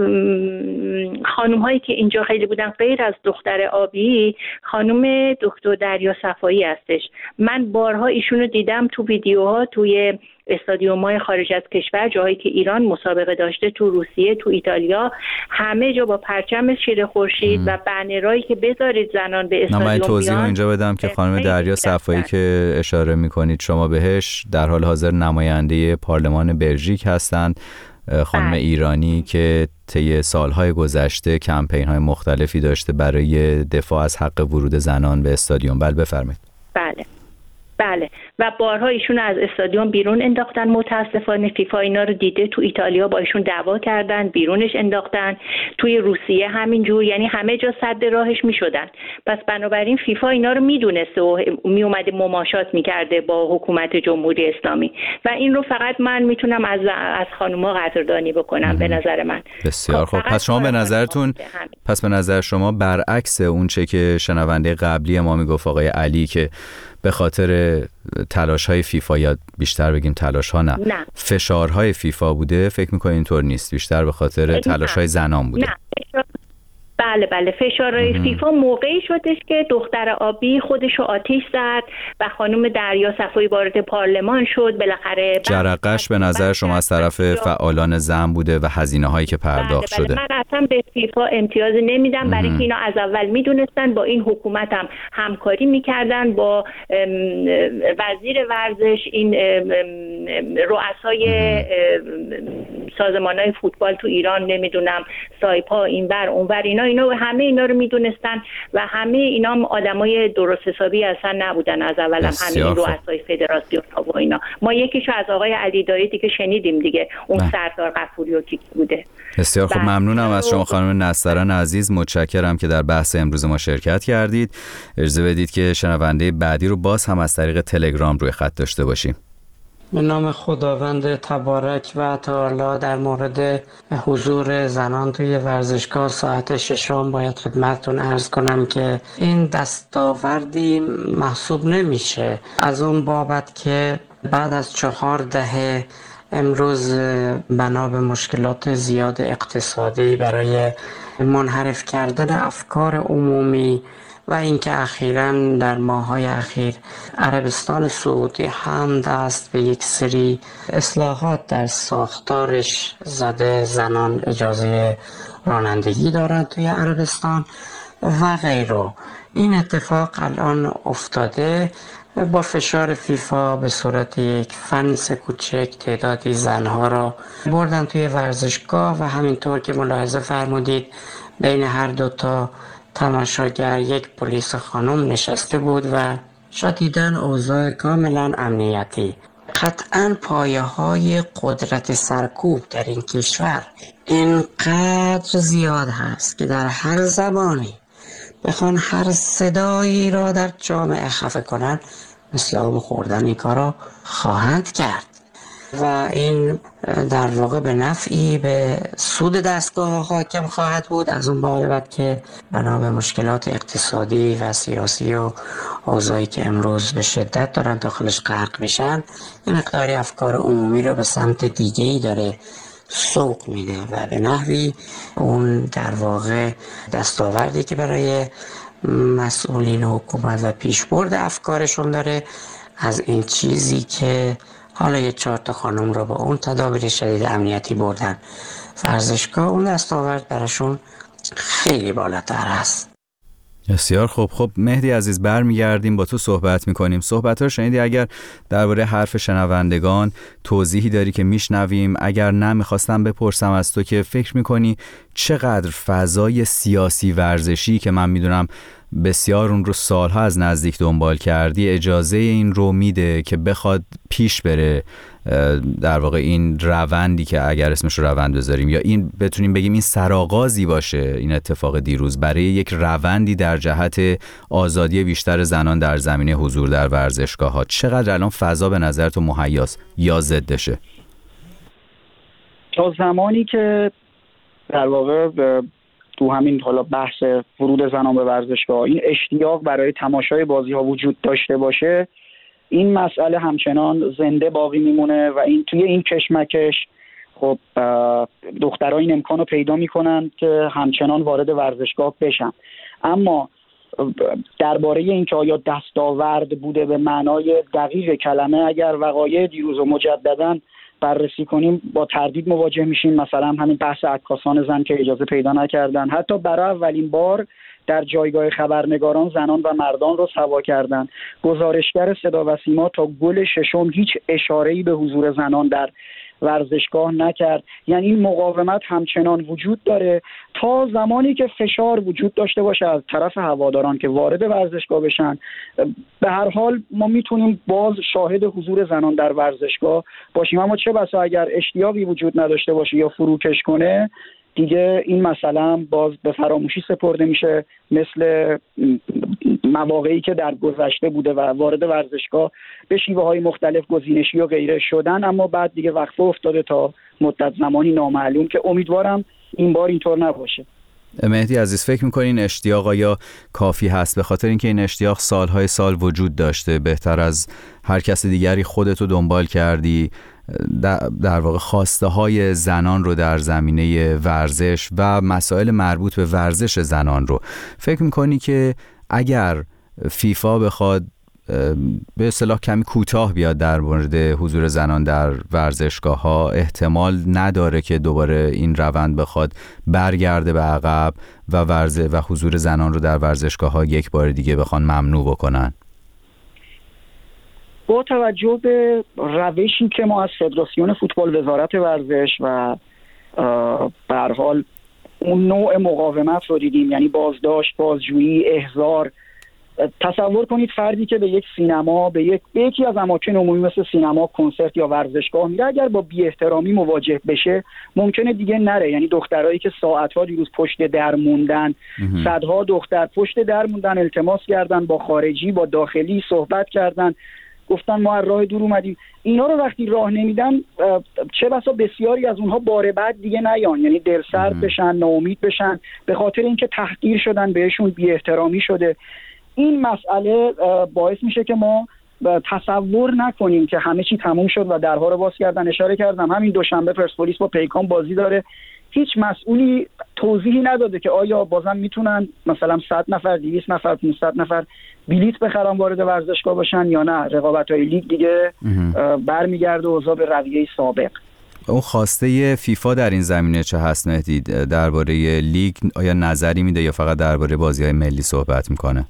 خانوم هایی که اینجا خیلی بودن غیر از دختر آبی، خانم دکتر دریا صفایی هستش. من بارها ایشون رو دیدم تو ویدیوها، توی استادیوم‌های خارج از کشور، جایی که ایران مسابقه داشته، تو روسیه، تو ایتالیا، همه جا با پرچم شیر خورشید و بنرایی که بذارید زنان به استادیوم بیان. من توضیح اینجا بدم که خانم دریا صفایی که اشاره می‌کنید شما بهش، در حال حاضر نماینده پارلمان بلژیک هستند. خانم بله. ایرانی که طی سالهای گذشته کمپین‌های مختلفی داشته برای دفاع از حق ورود زنان به استادیوم. بله بفرمایید. بله بله و بارها ایشون از استادیوم بیرون انداختن. متاسفانه فیفا اینا رو دیده، تو ایتالیا با ایشون دعوا کردن، بیرونش انداختن، توی روسیه همینجور، یعنی همه جا سد راهش میشدن. پس بنابراین فیفا اینا رو میدونسته و میومده مماشات میکرده با حکومت جمهوری اسلامی و این رو فقط من میتونم از از خانوما قدردانی بکنم. به نظر من بسیار خوب. پس شما به نظرتون پس به نظر شما برعکس اون چه که شنونده قبلی ما میگفت آقای علی، که به خاطر تلاش‌های فیفا، یا بیشتر بگیم تلاش‌ها نه, نه. فشارهای فیفا بوده، فکر می‌کنید اینطور نیست، بیشتر به خاطر تلاش‌های زنان بوده؟ نه. بله بله فشارهای فیفا موقعی شدش که دختر آبی خودش رو آتش زد و خانم دریا صفایی وارد پارلمان شد. بالاخره جرقه‌اش به نظر شما از طرف فعالان زن بوده و هزینه‌هایی که پرداخت بله بله. شده؟ من اصلا به فیفا امتیازی نمیدم، برای اینکه اینا از اول میدونستن، با این حکومت هم همکاری میکردن، با وزیر ورزش، این رؤسای سازمان‌های فوتبال تو ایران، نمیدونم سایپا، اینور اونور، اینا اینا همه اینا رو میدونستن و همه اینا هم آدمای درست حسابی اصلا نبودن از اول، هم همه رؤسای فدراسیون ها و اینا. ما یکیشو از آقای علی دایی دیگه شنیدیم دیگه، اون نه. سردار غفوری و کی بوده. بسیار خوب، ممنونم از شما خانم نسترن عزیز، متشکرم که در بحث امروز ما شرکت کردید. اجازه بدید که شنونده بعدی رو باز هم از طریق تلگرام روی خط داشته باشیم. به نام خداوند تبارک و تعالی. در مورد حضور زنان توی ورزشگاه ساعت ششم باید خدمتتون عرض کنم که این دستاوردی محسوب نمیشه، از اون بابت که بعد از چهار دهه امروز بنا به مشکلات زیاد اقتصادی برای منحرف کردن افکار عمومی و اینکه اخیراً در ماه‌های اخیر عربستان سعودی هم دست به یک سری اصلاحات در ساختارش زده، زنان اجازه رانندگی دارند توی عربستان و غیره. این اتفاق الان افتاده با فشار فیفا به صورت یک فنس کوچک تعدادی زنها را بردن توی ورزشگاه و همینطور که ملاحظه فرمودید بین هر دوتا تماشاگر یک پلیس خانم نشسته بود و شدیداً اوضاع کاملا امنیتی. قطعاً پایه های قدرت سرکوب در این کشور اینقدر زیاد هست که در هر زبانی بخوان هر صدایی را در جامعه خفه کنن، مثل آب خوردن این کارا خواهند کرد و این در واقع به نفعی به سود دستگاه حاکم خواهد بود. از اون بابت که بنا به مشکلات اقتصادی و سیاسی و اوضاعی که امروز به شدت دارن داخلش غرق میشن، این مقداری افکار عمومی رو به سمت دیگه‌ای داره سوق میده و به نحوی اون در واقع دستاوردی که برای مسئولین حکومت و پیشبرد افکارشون داره از این چیزی که حالا یه چهار تا خانم رو با اون تدابیر شدید امنیتی بردن ورزشگاه، اون دستاورد براشون خیلی بالاتر هست. بسیار خوب. خب مهدی عزیز، برمیگردیم با تو صحبت میکنیم. صحبت ها شنیدی؟ اگر درباره حرف شنوندگان توضیحی داری که میشنویم، اگر نه میخواستم بپرسم از تو که فکر میکنی چقدر فضای سیاسی ورزشی که من میدونم بسیار اون رو سالها از نزدیک دنبال کردی اجازه این رو میده که بخواد پیش بره، در واقع این روندی که اگر اسمش رو روند بذاریم یا این بتونیم بگیم این سرآغازی باشه، این اتفاق دیروز برای یک روندی در جهت آزادی بیشتر زنان در زمینه حضور در ورزشگاه ها، چقدر الان فضا به نظر تو مهیاست یا ضدشه؟ تا زمانی که در واقع تو همین حالا بحث ورود زنان به ورزشگاه این اشتیاق برای تماشای بازی ها وجود داشته باشه، این مسئله همچنان زنده باقی میمونه و این توی این کشمکش خب دخترها این امکان رو پیدا میکنن که همچنان وارد ورزشگاه بشن. اما درباره این که آیا دستاورد بوده به معنای دقیق کلمه، اگر وقایع دیروز رو مجدداً بررسی کنیم با تردید مواجه میشیم. مثلا همین بحث عکاسان زن که اجازه پیدا نکردن، حتی برای اولین بار در جایگاه خبرنگاران زنان و مردان رو سوا کردن. گزارشگر صدا و سیما تا گل ششم هیچ اشاره‌ای به حضور زنان در ورزشگاه نکرد. یعنی این مقاومت همچنان وجود داره تا زمانی که فشار وجود داشته باشه از طرف هواداران که وارد ورزشگاه بشن. به هر حال ما میتونیم باز شاهد حضور زنان در ورزشگاه باشیم، اما چه بسا اگر اشتیاقی وجود نداشته باشه یا فروکش کنه، دیگه این مسئله باز به فراموشی سپرده میشه، مثل مواقعی که در گذشته بوده و وارد ورزشگاه به شیوه های مختلف گزینشی و غیره شدن، اما بعد دیگه وقفه افتاده تا مدت زمانی نامعلوم که امیدوارم این بار اینطور نباشه. مهدی عزیز، فکر می‌کنی این اشتیاق آیا کافی هست؟ به خاطر اینکه این اشتیاق سالهای سال وجود داشته، بهتر از هر کس دیگری خودتو دنبال کردی، در واقع خواسته های زنان رو در زمینه ورزش و مسائل مربوط به ورزش زنان رو، فکر می‌کنی که اگر فیفا بخواد به اصطلاح کمی کوتاه بیاد در مورد حضور زنان در ورزشگاه ها، احتمال نداره که دوباره این روند بخواد برگرده به عقب و ورزش و حضور زنان رو در ورزشگاه ها یک بار دیگه بخوان ممنوع بکنن؟ با توجه به روشی که ما از فدراسیون فوتبال، وزارت ورزش و به هر حال اون نوع مقاومت رو دیدیم، یعنی بازداشت، بازجویی، احضار. تصور کنید فردی که به یک سینما، به یک به یکی از اماکن عمومی مثل سینما، کنسرت یا ورزشگاه میره، اگر با بی احترامی مواجه بشه ممکنه دیگه نره. یعنی دخترایی که ساعت‌ها دیروز پشت در موندن، صدها دختر پشت در موندن، التماس کردن با خارجی، با داخلی صحبت کردن، گفتن ما از راه دور اومدیم. اینا رو وقتی راه نمیدن چه بسا بسیاری از اونها بار بعد دیگه نیان، یعنی دلسرد بشن، ناامید بشن به خاطر اینکه تحقیر شدن، بهشون بی احترامی شده. این مسئله باعث میشه که ما تصور نکنیم که همه چی تموم شد و درها رو باز کردن. اشاره کردم همین دوشنبه پرسپولیس با پیکان بازی داره، هیچ مسئولی توضیحی نداده که آیا بازم میتونن مثلا صد نفر، دویست نفر، پانصد نفر بلیت بخرن وارد ورزشگاه باشن یا نه. رقابت‌های لیگ دیگه برمیگرده اوضاع به رویه سابق. اون خواسته فیفا در این زمینه چه هست مهدی؟ درباره لیگ آیا نظری میده یا فقط درباره بازی‌های ملی صحبت میکنه؟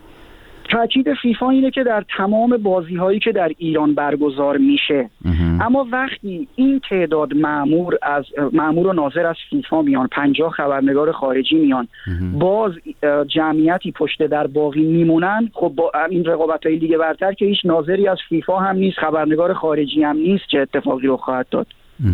تاکید فیفا اینه که در تمام بازی‌هایی که در ایران برگزار میشه، اما وقتی این تعداد مأمور از مأمور و ناظر از فیفا میان، پنجاه خبرنگار خارجی میان، باز جمعیتی پشت در باقی میمونن، خب با این رقابت‌های لیگ برتر که هیچ ناظری از فیفا هم نیست، خبرنگار خارجی هم نیست، چه اتفاقی رخ خواهد داد؟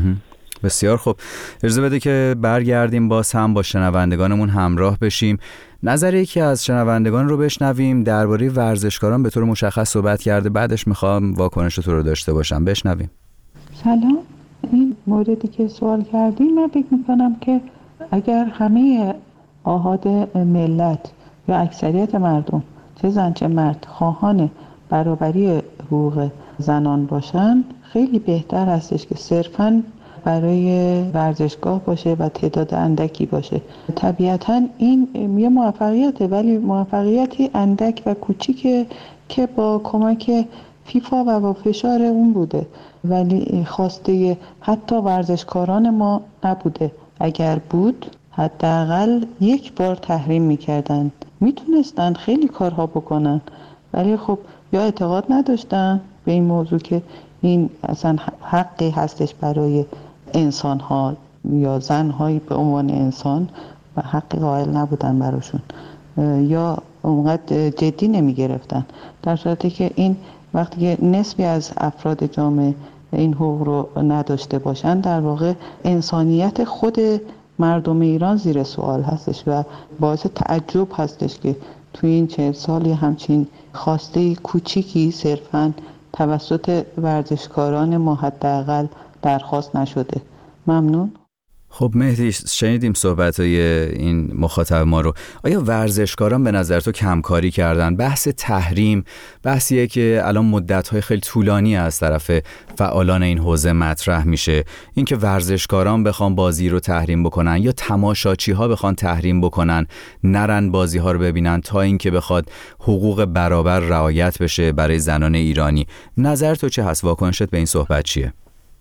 بسیار خوب. اجازه بده که برگردیم باز هم با شنوندگانمون همراه بشیم. نظر یکی از شنوندگان رو بشنویم. درباره ورزشکاران به طور مشخص صحبت کرده، بعدش میخوام واکنش تو رو داشته باشم. بشنویم. سلام. این موردی که سوال کردیم من فکر میکنم که اگر همه آحاد ملت یا اکثریت مردم، چه زن چه مرد، خواهان برابری حقوق زنان باشن، خیلی بهتر هستش که صرفاً برای ورزشگاه باشه و تعداد اندکی باشه. طبیعتاً این یه موفقیته، ولی موفقیتی اندک و کوچیکه که با کمک فیفا و با فشار اون بوده، ولی خواسته حتی ورزشکاران ما نبوده. اگر بود حداقل یک بار تحریم میکردن، میتونستن خیلی کارها بکنن، ولی خب یا اعتقاد نداشتن به این موضوع که این اصلا حقی هستش برای انسان ها یا زن هایی به عنوان انسان و حقی قائل نبودن براشون، یا اونقدر جدی نمی گرفتن، در صورتی که این وقتی نصفی از افراد جامعه این حقوق رو نداشته باشن، در واقع انسانیت خود مردم ایران زیر سوال هستش و باعث تعجب هستش که توی این چهل سالی همچین خواسته کوچیکی صرفاً توسط ورزشکاران ما حداقل درخواست نشده. ممنون. خب مهدی، شنیدیم صحبت‌های این مخاطب ما رو. آیا ورزشکاران به نظر تو کمکاری کردن؟ بحث تحریم بحثیه که الان مدت‌های خیلی طولانی از طرف فعالان این حوزه مطرح میشه، اینکه ورزشکاران بخوان بازی رو تحریم بکنن یا تماشاچی‌ها بخوان تحریم بکنن، نرن بازی‌ها رو ببینن تا اینکه بخواد حقوق برابر رعایت بشه برای زنان ایرانی. نظر تو چه هست؟ واکنشت به این صحبت چیه؟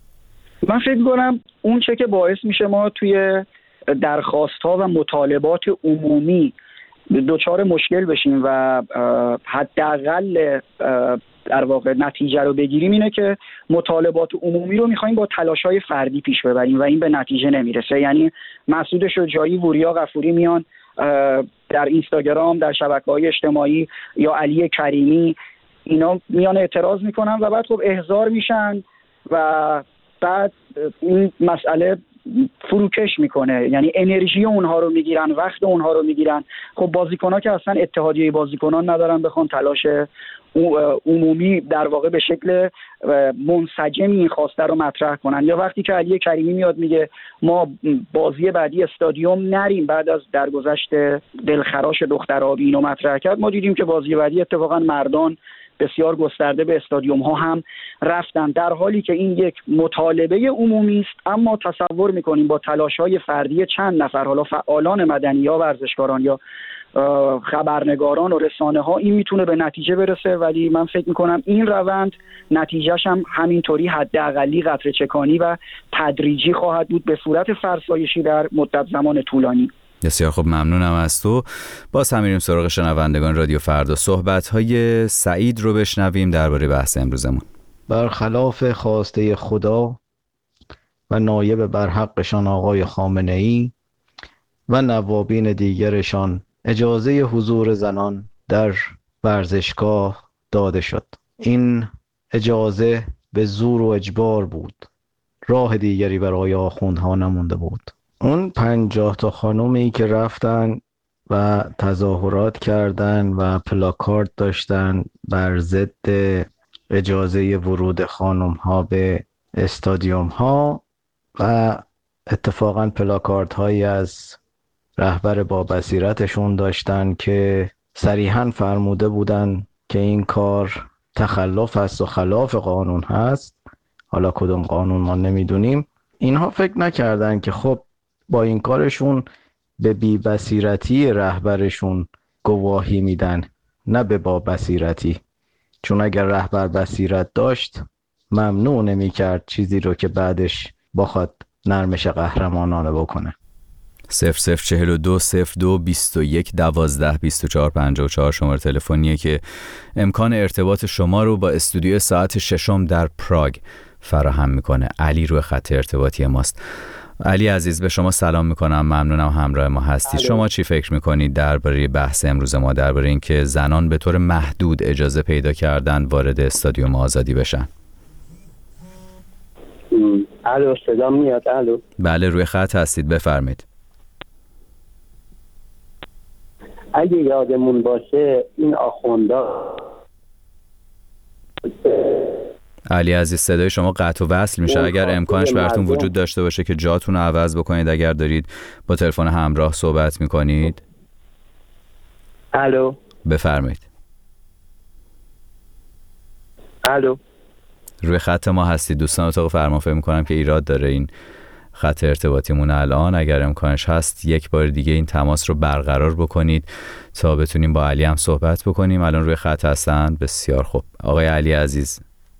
من فکر کنم اون چه که باعث میشه ما توی درخواست‌ها و مطالبات عمومی دوچار مشکل بشیم و حداقل در واقع نتیجه رو بگیریم اینه که مطالبات عمومی رو می‌خوایم با تلاش‌های فردی پیش ببریم و این به نتیجه نمیرسه. یعنی مسعود شجاعی، وریا غفوری میان در اینستاگرام، در شبکه‌های اجتماعی، یا علی کریمی، اینا میان اعتراض میکنن و بعد خب احضار میشن و بعد این مسئله فروکش میکنه، یعنی انرژی اونها رو میگیرن، وقت اونها رو میگیرن. خب بازیکن‌ها که اصلا اتحادیه بازیکنان ندارن بخوان تلاش عمومی در واقع به شکل منسجمی این خواسته رو مطرح کنن. یا وقتی که علی کریمی میاد میگه ما بازی بعدی استادیوم نریم، بعد از درگذشت دلخراش دختر آبی اینو مطرح کرد، ما دیدیم که بازی بعدی اتفاقا مردان بسیار گسترده به استادیوم ها هم رفتن، در حالی که این یک مطالبه عمومی است. اما تصور میکنیم با تلاش های فردی چند نفر، حالا فعالان مدنی یا ورزشکاران یا خبرنگاران و رسانه ها، این میتونه به نتیجه برسه. ولی من فکر میکنم این روند نتیجهش هم همینطوری حداقلی قطره چکانی و تدریجی خواهد بود به صورت فرسایشی در مدت زمان طولانی. بسیار خوب، ممنونم از تو. باز هم میریم سراغ شنوندگان رادیو فردا. صحبت‌های سعید رو بشنویم درباره بحث امروزمون. برخلاف خواسته خدا و نایب برحقشان آقای خامنه‌ای و نوابین دیگرشان اجازه حضور زنان در ورزشگاه داده شد. این اجازه به زور و اجبار بود، راه دیگری برای آخوندها نمونده بود. اون پنجاه تا خانومی که رفتن و تظاهرات کردن و پلاکارد داشتن بر ضد اجازه ورود خانم ها به استادیوم ها و اتفاقا پلاکارد هایی از رهبر با بصیرتشون داشتن که صریحاً فرموده بودن که این کار تخلف است و خلاف قانون هست. حالا کدوم قانون ما نمیدونیم. اینها فکر نکردن که خب با این کارشون به بی بصیرتی رهبرشون گواهی میدن، نه به با بصیرتی. چون اگر رهبر بصیرت داشت ممنوع نمی کرد چیزی رو که بعدش بخواد نرمش قهرمانانه بکنه. صفر صفر چهل و دو صفر دو بیست و یک دوازده بیست و چهار پنجاه و چهار شماره تلفنیه که امکان ارتباط شما رو با استودیو ساعت ششم در پراگ فراهم میکنه. علی روی خط ارتباطی ماست. علی عزیز، به شما سلام میکنم، ممنونم همراه ما هستید. شما چی فکر میکنید درباره بحث امروز ما، درباره اینکه زنان به طور محدود اجازه پیدا کردن وارد استادیوم آزادی بشن؟ الو، صدا میاد؟ الو. بله، روی خط هستید، بفرمایید. اگه یادمون باشه این آخوندا، علی عزیز صدای شما قطع و وصل میشه. اگر امکانش براتون وجود داشته باشه که جاتون رو عوض بکنید اگر دارید با تلفن همراه صحبت میکنید. الو، بفرمایید. الو، روی خط ما هستید دوستان. اتاق فرمان فکر میکنم که ایراد داره این خط ارتباطیمون الان. اگر امکانش هست یک بار دیگه این تماس رو برقرار بکنید تا بتونیم با علی هم صحبت بکنیم. الان روی خط هستن. بسیار خوب. آقای علی عزیز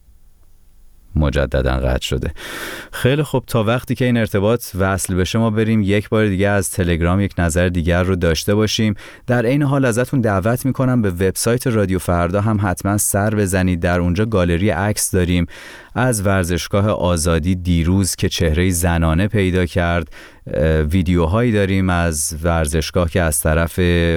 مجددا قطع شده. خیلی خوب، تا وقتی که این ارتباط وصل بشه ما بریم یک بار دیگه از تلگرام یک نظر دیگر رو داشته باشیم. در این حال ازتون دعوت میکنم به وبسایت رادیو فردا هم حتما سر بزنید. در اونجا گالری عکس داریم از ورزشگاه آزادی دیروز که چهره زنانه پیدا کرد. ویدیوهایی داریم از ورزشگاه که از طرف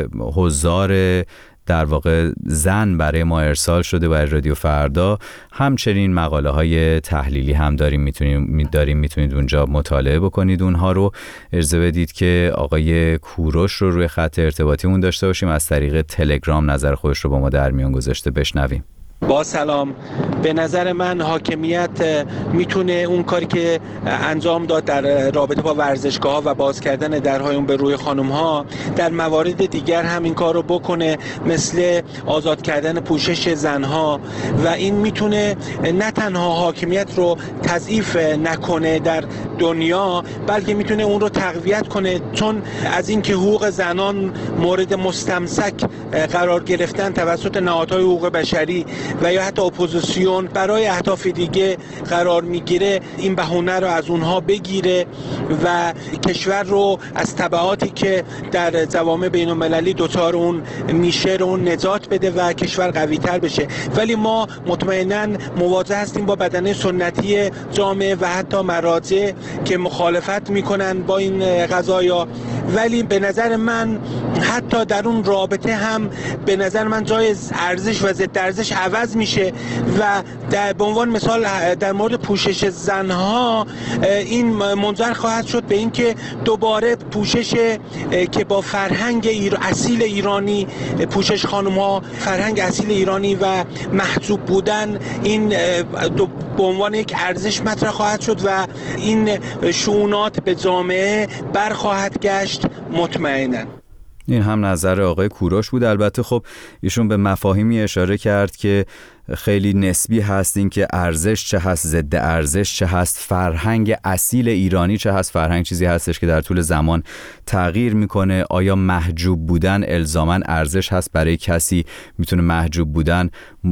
حضار در واقع زن برای ما ارسال شده برای رادیو فردا. همچنین مقاله های تحلیلی هم داریم، میتونید داریم میتونید اونجا مطالعه بکنید اونها رو. اجازه بدید که آقای کوروش رو روی خط ارتباطیمون داشته باشیم، از طریق تلگرام نظر خودش رو با ما در میان گذاشته. بشنویم. با سلام. به نظر من حاکمیت میتونه اون کاری که انجام داد در رابطه با ورزشگاه ها و باز کردن درهای اون به روی خانم ها در موارد دیگر هم این کار رو بکنه، مثل آزاد کردن پوشش زنها، و این میتونه نه تنها حاکمیت رو تضعیف نکنه در دنیا بلکه میتونه اون رو تقویت کنه، چون از اینکه حقوق زنان مورد مستمسک قرار گرفتن توسط نهادهای حقوق بشری و یا حتی اپوزیسیون برای اهداف دیگه قرار میگیره، این بهونه رو از اونها بگیره و کشور رو از تبعاتی که در جوامع بین المللی دوچار اون میشه رو نجات بده و کشور قوی تر بشه. ولی ما مطمئناً مواجه هستیم با بدنه سنتی جامعه و حتی مراجع که مخالفت میکنن با این قضایا، ولی به نظر من حتی در اون رابطه هم به نظر من جای ارزش و ضد ارزش عوض میشه و در به عنوان مثال در مورد پوشش زنها این منجر خواهد شد به اینکه دوباره پوشش که با فرهنگ ایر... اصیل ایرانی، پوشش خانم‌ها فرهنگ اصیل ایرانی و محجوب بودن، این دو به عنوان یک ارزش مطرح خواهد شد و این شؤونات به جامعه برخواهد گشت مطمئنا. این هم نظر آقای کوروش بود. البته خب ایشون به مفاهیمی اشاره کرد که خیلی نسبی هست، این که ارزش چه هست، ضد ارزش چه هست، فرهنگ اصیل ایرانی چه هست. فرهنگ چیزی هستش که در طول زمان تغییر میکنه. آیا محجوب بودن الزاماً ارزش هست؟ برای کسی میتونه محجوب بودن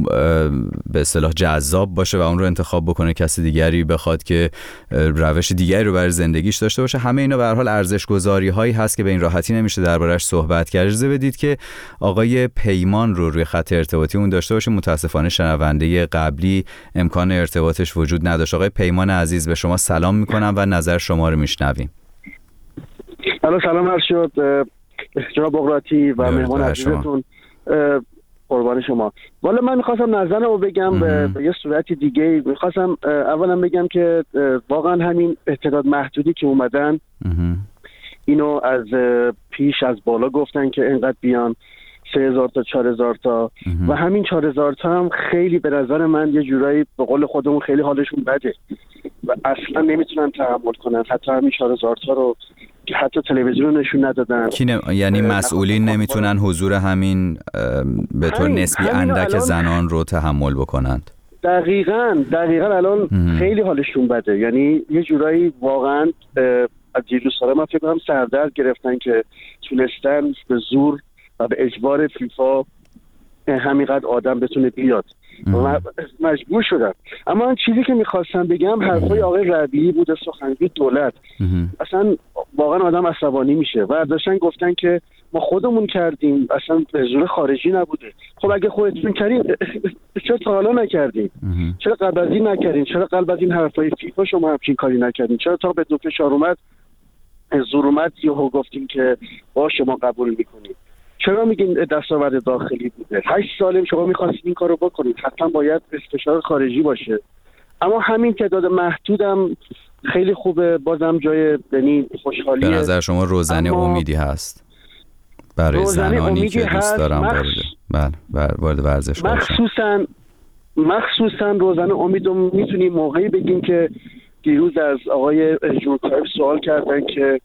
به اصطلاح جذاب باشه و اون رو انتخاب بکنه، کسی دیگری بخواد که روش دیگری رو برای زندگیش داشته باشه. همه اینا به هر حال ارزش گذاری هایی هست که به این راحتی نمیشه دربارش صحبت کرد. اجازه بدید که آقای پیمان رو روی خط ارتباطی اون داشته باشیم. متاسفانه شنونده قبلی امکان ارتباطش وجود نداشت. آقای پیمان عزیز، به شما سلام میکنم و نظر شما رو میشنویم. الو، سلام عرض شد جناب بغراتی و مهمان عزیزتون. قربان شما. والا من میخواستم نظرم رو بگم به یه صورت دیگه. میخواستم اولا بگم که واقعا همین اعتقاد محدودی که اومدن اینو از پیش از بالا گفتن که اینقدر بیان سه هزار تا چهار هزار تا و همین چهار هزار تا هم خیلی به نظر من یه جورایی به قول خودمون خیلی حالشون بده و اصلا نمیتونن تحمل کنن. حتی همین چهار هزار تا رو که حتی تلویزیون نشون ندادن. نم... یعنی مسئولین نمیتونن حضور همین به طور نسبی اندک الان... زنان رو تحمل بکنند. دقیقاً دقیقاً الان ام. خیلی حالشون بده. یعنی یه جورایی واقعاً از دیروز ساله من فکر کنم سردرد گرفتن که تونستن به زور و به اجبار فیفا همینقدر آدم بتونه بیاد و مجبور شدن. اما این چیزی که میخواستم بگم حرفای آقای ربیعی بود، سخنگوی دولت. اصلا واقعا آدم عصبانی میشه و داشتن گفتن که ما خودمون کردیم، اصلا به زور خارجی نبوده. خب اگه خودتون کردین چرا تا حالا نکردین؟ چرا قبل از این نکردین؟ چرا قبل از این حرفای فیفا شما همچین کاری نکردین؟ چرا تا به دو فشار اومد زور اومد یهو گفتیم که باشه ما قبول میکنیم؟ چرا میگین دستاورد داخلی بوده؟ هشت ساله شما میخواستین این کارو بکنید، حتما باید استشاره خارجی باشه. اما همین تعداد محدودم خیلی خوبه، بازم جای یعنی خوشحالیه. به نظر شما روزنه امیدی هست برای زنانی که دوست دارن وارد بله وارد ورزشگاه بشن؟ مخصوصا مخصوصا روزنه امیدو میتونیم موقعی بگیم که دیروز از آقای جورکایف سوال کردن که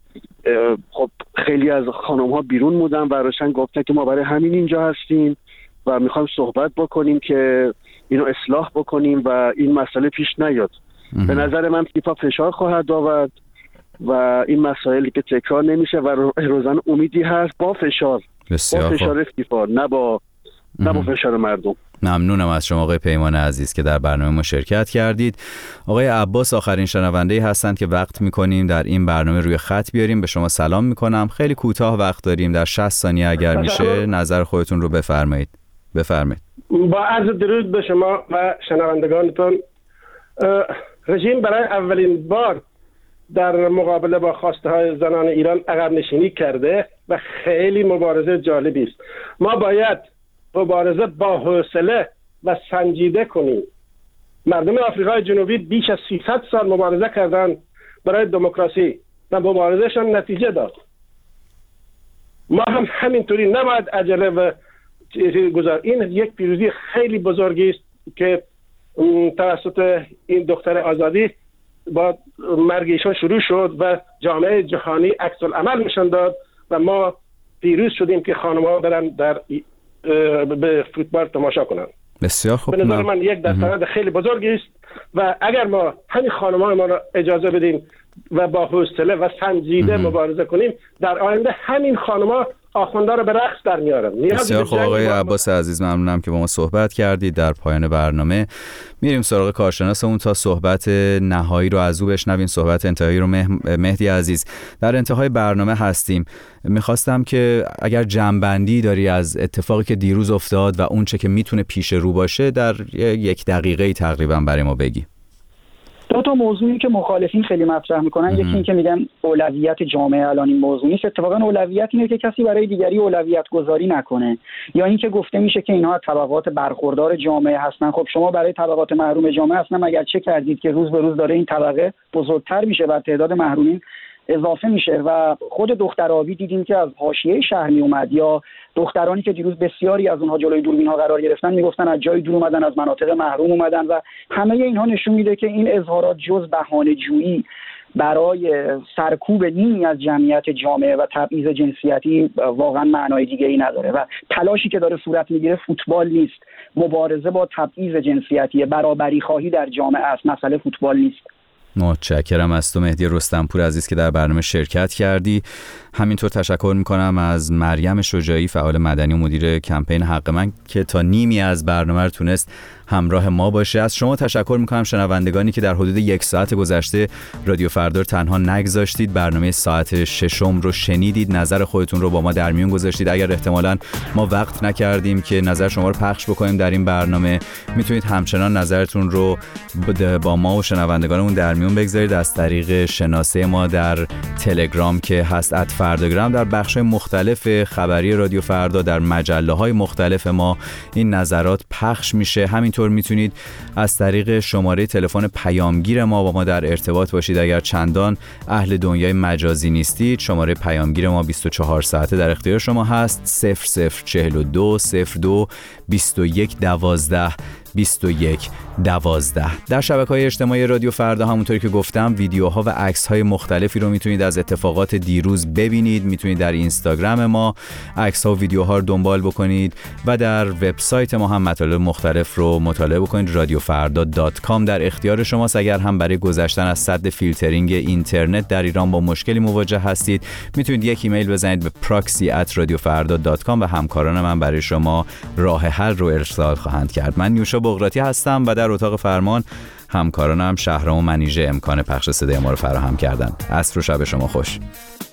خب خیلی از خانم ها بیرون بودن و روشن گفتن که ما برای همین اینجا هستیم و میخوایم صحبت بکنیم که اینو اصلاح بکنیم و این مسئله پیش نیاد. به نظر من فیفا فشار خواهد آورد و این مسائلی که تکرار نمیشه و روزن امیدی هست با فشار با فشار فیفا، نه با نه با فشار مردم. ممنونم از شما آقای پیمان عزیز که در برنامه ما شرکت کردید. آقای عباس آخرین شنونده‌ای هستند که وقت می‌کنیم در این برنامه روی خط بیاریم. به شما سلام می‌کنم. خیلی کوتاه وقت داریم، در شصت ثانیه اگر میشه نظر خودتون رو بفرمایید. بفرمایید. با عرض درود به شما و شنوندگانتون. رژیم برای اولین بار در مقابله با خواسته‌های زنان ایران عقب نشینی کرده و خیلی مبارزه جالبی است. ما باید مبارزه با حوصله و سنجیده کنیم. مردم آفریقای جنوبی بیش از سیصد سال مبارزه کردن برای دموکراسی و مبارزهشان نتیجه داد. ما هم همینطوری نباید عجله و گذار. این یک پیروزی خیلی بزرگی است که توسط این دختر آزادی با مرگ ایشان شروع شد و جامعه جهانی عکس العمل نشان داد و ما پیروز شدیم که خانم‌ها برن در به فوتبال تماشا کنن. بسیار خوب. به نظر من یک دستاورد خیلی بزرگی است و اگر ما همین خانم‌های ما را اجازه بدیم و با حوصله و سنجیده مبارزه کنیم، در آینده همین خانم‌ها آخونده رو به رقص در میارن. بسیار خوب آقای عباس عزیز، ممنونم که با ما صحبت کردید. در پایان برنامه میریم سراغ کارشناسمون تا صحبت نهایی رو از او بشنویم، صحبت انتهایی رو مهدی عزیز. در انتهای برنامه هستیم. میخواستم که اگر جمع‌بندی داری از اتفاقی که دیروز افتاد و اون چه که میتونه پیش رو باشه در یک دقیقه تقریبا برای ما بگی. دو تا موضوعی که مخالفین خیلی مطرح میکنن، یکی این که میگن اولویت جامعه الان این موضوع نیست. اتفاقا اولویت اینه که کسی برای دیگری اولویت گذاری نکنه، یا اینکه گفته میشه که اینها طبقات برخوردار جامعه هستن. خب شما برای طبقات محروم جامعه اصلا مگر چه کردید که روز به روز داره این طبقه بزرگتر میشه و تعداد محرومین اضافه میشه؟ و خود دختر آبی دیدیم که از حاشیه شهر می اومد، یا دخترانی که دیروز بسیاری از اونها جلوی دوربین ها قرار گرفتن میگفتن از جای دور اومدن، از مناطق محروم اومدن و همه اینها نشون میده که این اظهارات جز بهانه جویی برای سرکوب نیمی از جمعیت جامعه و تبعیض جنسیتی واقعا معنای دیگه‌ای نداره و تلاشی که داره صورت میگیره فوتبال نیست، مبارزه با تبعیض جنسیتی، برابری خواهی در جامعه است، مسئله فوتبال نیست. متشکرم از تو مهدی رستمپور عزیز که در برنامه شرکت کردی. همینطور تشکر میکنم از مریم شجاعی، فعال مدنی و مدیر کمپین حق من که تا نیمی از برنامه رو تونست همراه ما باشه. از شما تشکر میکنم شنوندگانی که در حدود یک ساعت گذشته رادیو فردا رو تنها نگذاشتید، برنامه ساعت ششم رو شنیدید، نظر خودتون رو با ما در میون گذاشتید. اگر احتمالاً ما وقت نکردیم که نظر شما رو پخش بکنیم در این برنامه، میتونید همچنان نظرتون رو با ما و شنوندگانمون در میون بگذارید از طریق شناسه ما در تلگرام که هست ات فرداگرام. در بخش‌های مختلف خبری رادیو فردا، در مجله‌های مختلف ما این نظرات پخش میشه. همینطور همینطور میتونید از طریق شماره تلفن پیامگیر ما با ما در ارتباط باشید. اگر چندان اهل دنیای مجازی نیستید، شماره پیامگیر ما بیست و چهار ساعته در اختیار شما هست. صفر صفر چهل و دو صفر دو بیست و یک دوازده بیست و یک دوازده. در شبکه‌های اجتماعی رادیو فردا همونطوری که گفتم ویدیوها و عکس‌های مختلفی رو میتونید از اتفاقات دیروز ببینید. میتونید در اینستاگرام ما عکس‌ها و ویدیوها رو دنبال بکنید و در وبسایت ما هم مطالب مختلف رو مطالعه بکنید. رادیو فردا دات کام در اختیار شماست. اگر هم برای گذشتن از سد فیلترینگ اینترنت در ایران با مشکلی مواجه هستید، میتونید یک ایمیل بزنید به پراکسی ات رادیو فردا دات کام و همکاران من برای شما راه حل رو ارسال خواهند کرد. من نیوشا بغراتی هستم و در اتاق فرمان همکارانم شهرام و منیژه امکان پخش صدای ما رو فراهم کردند. عصر و شب شما خوش.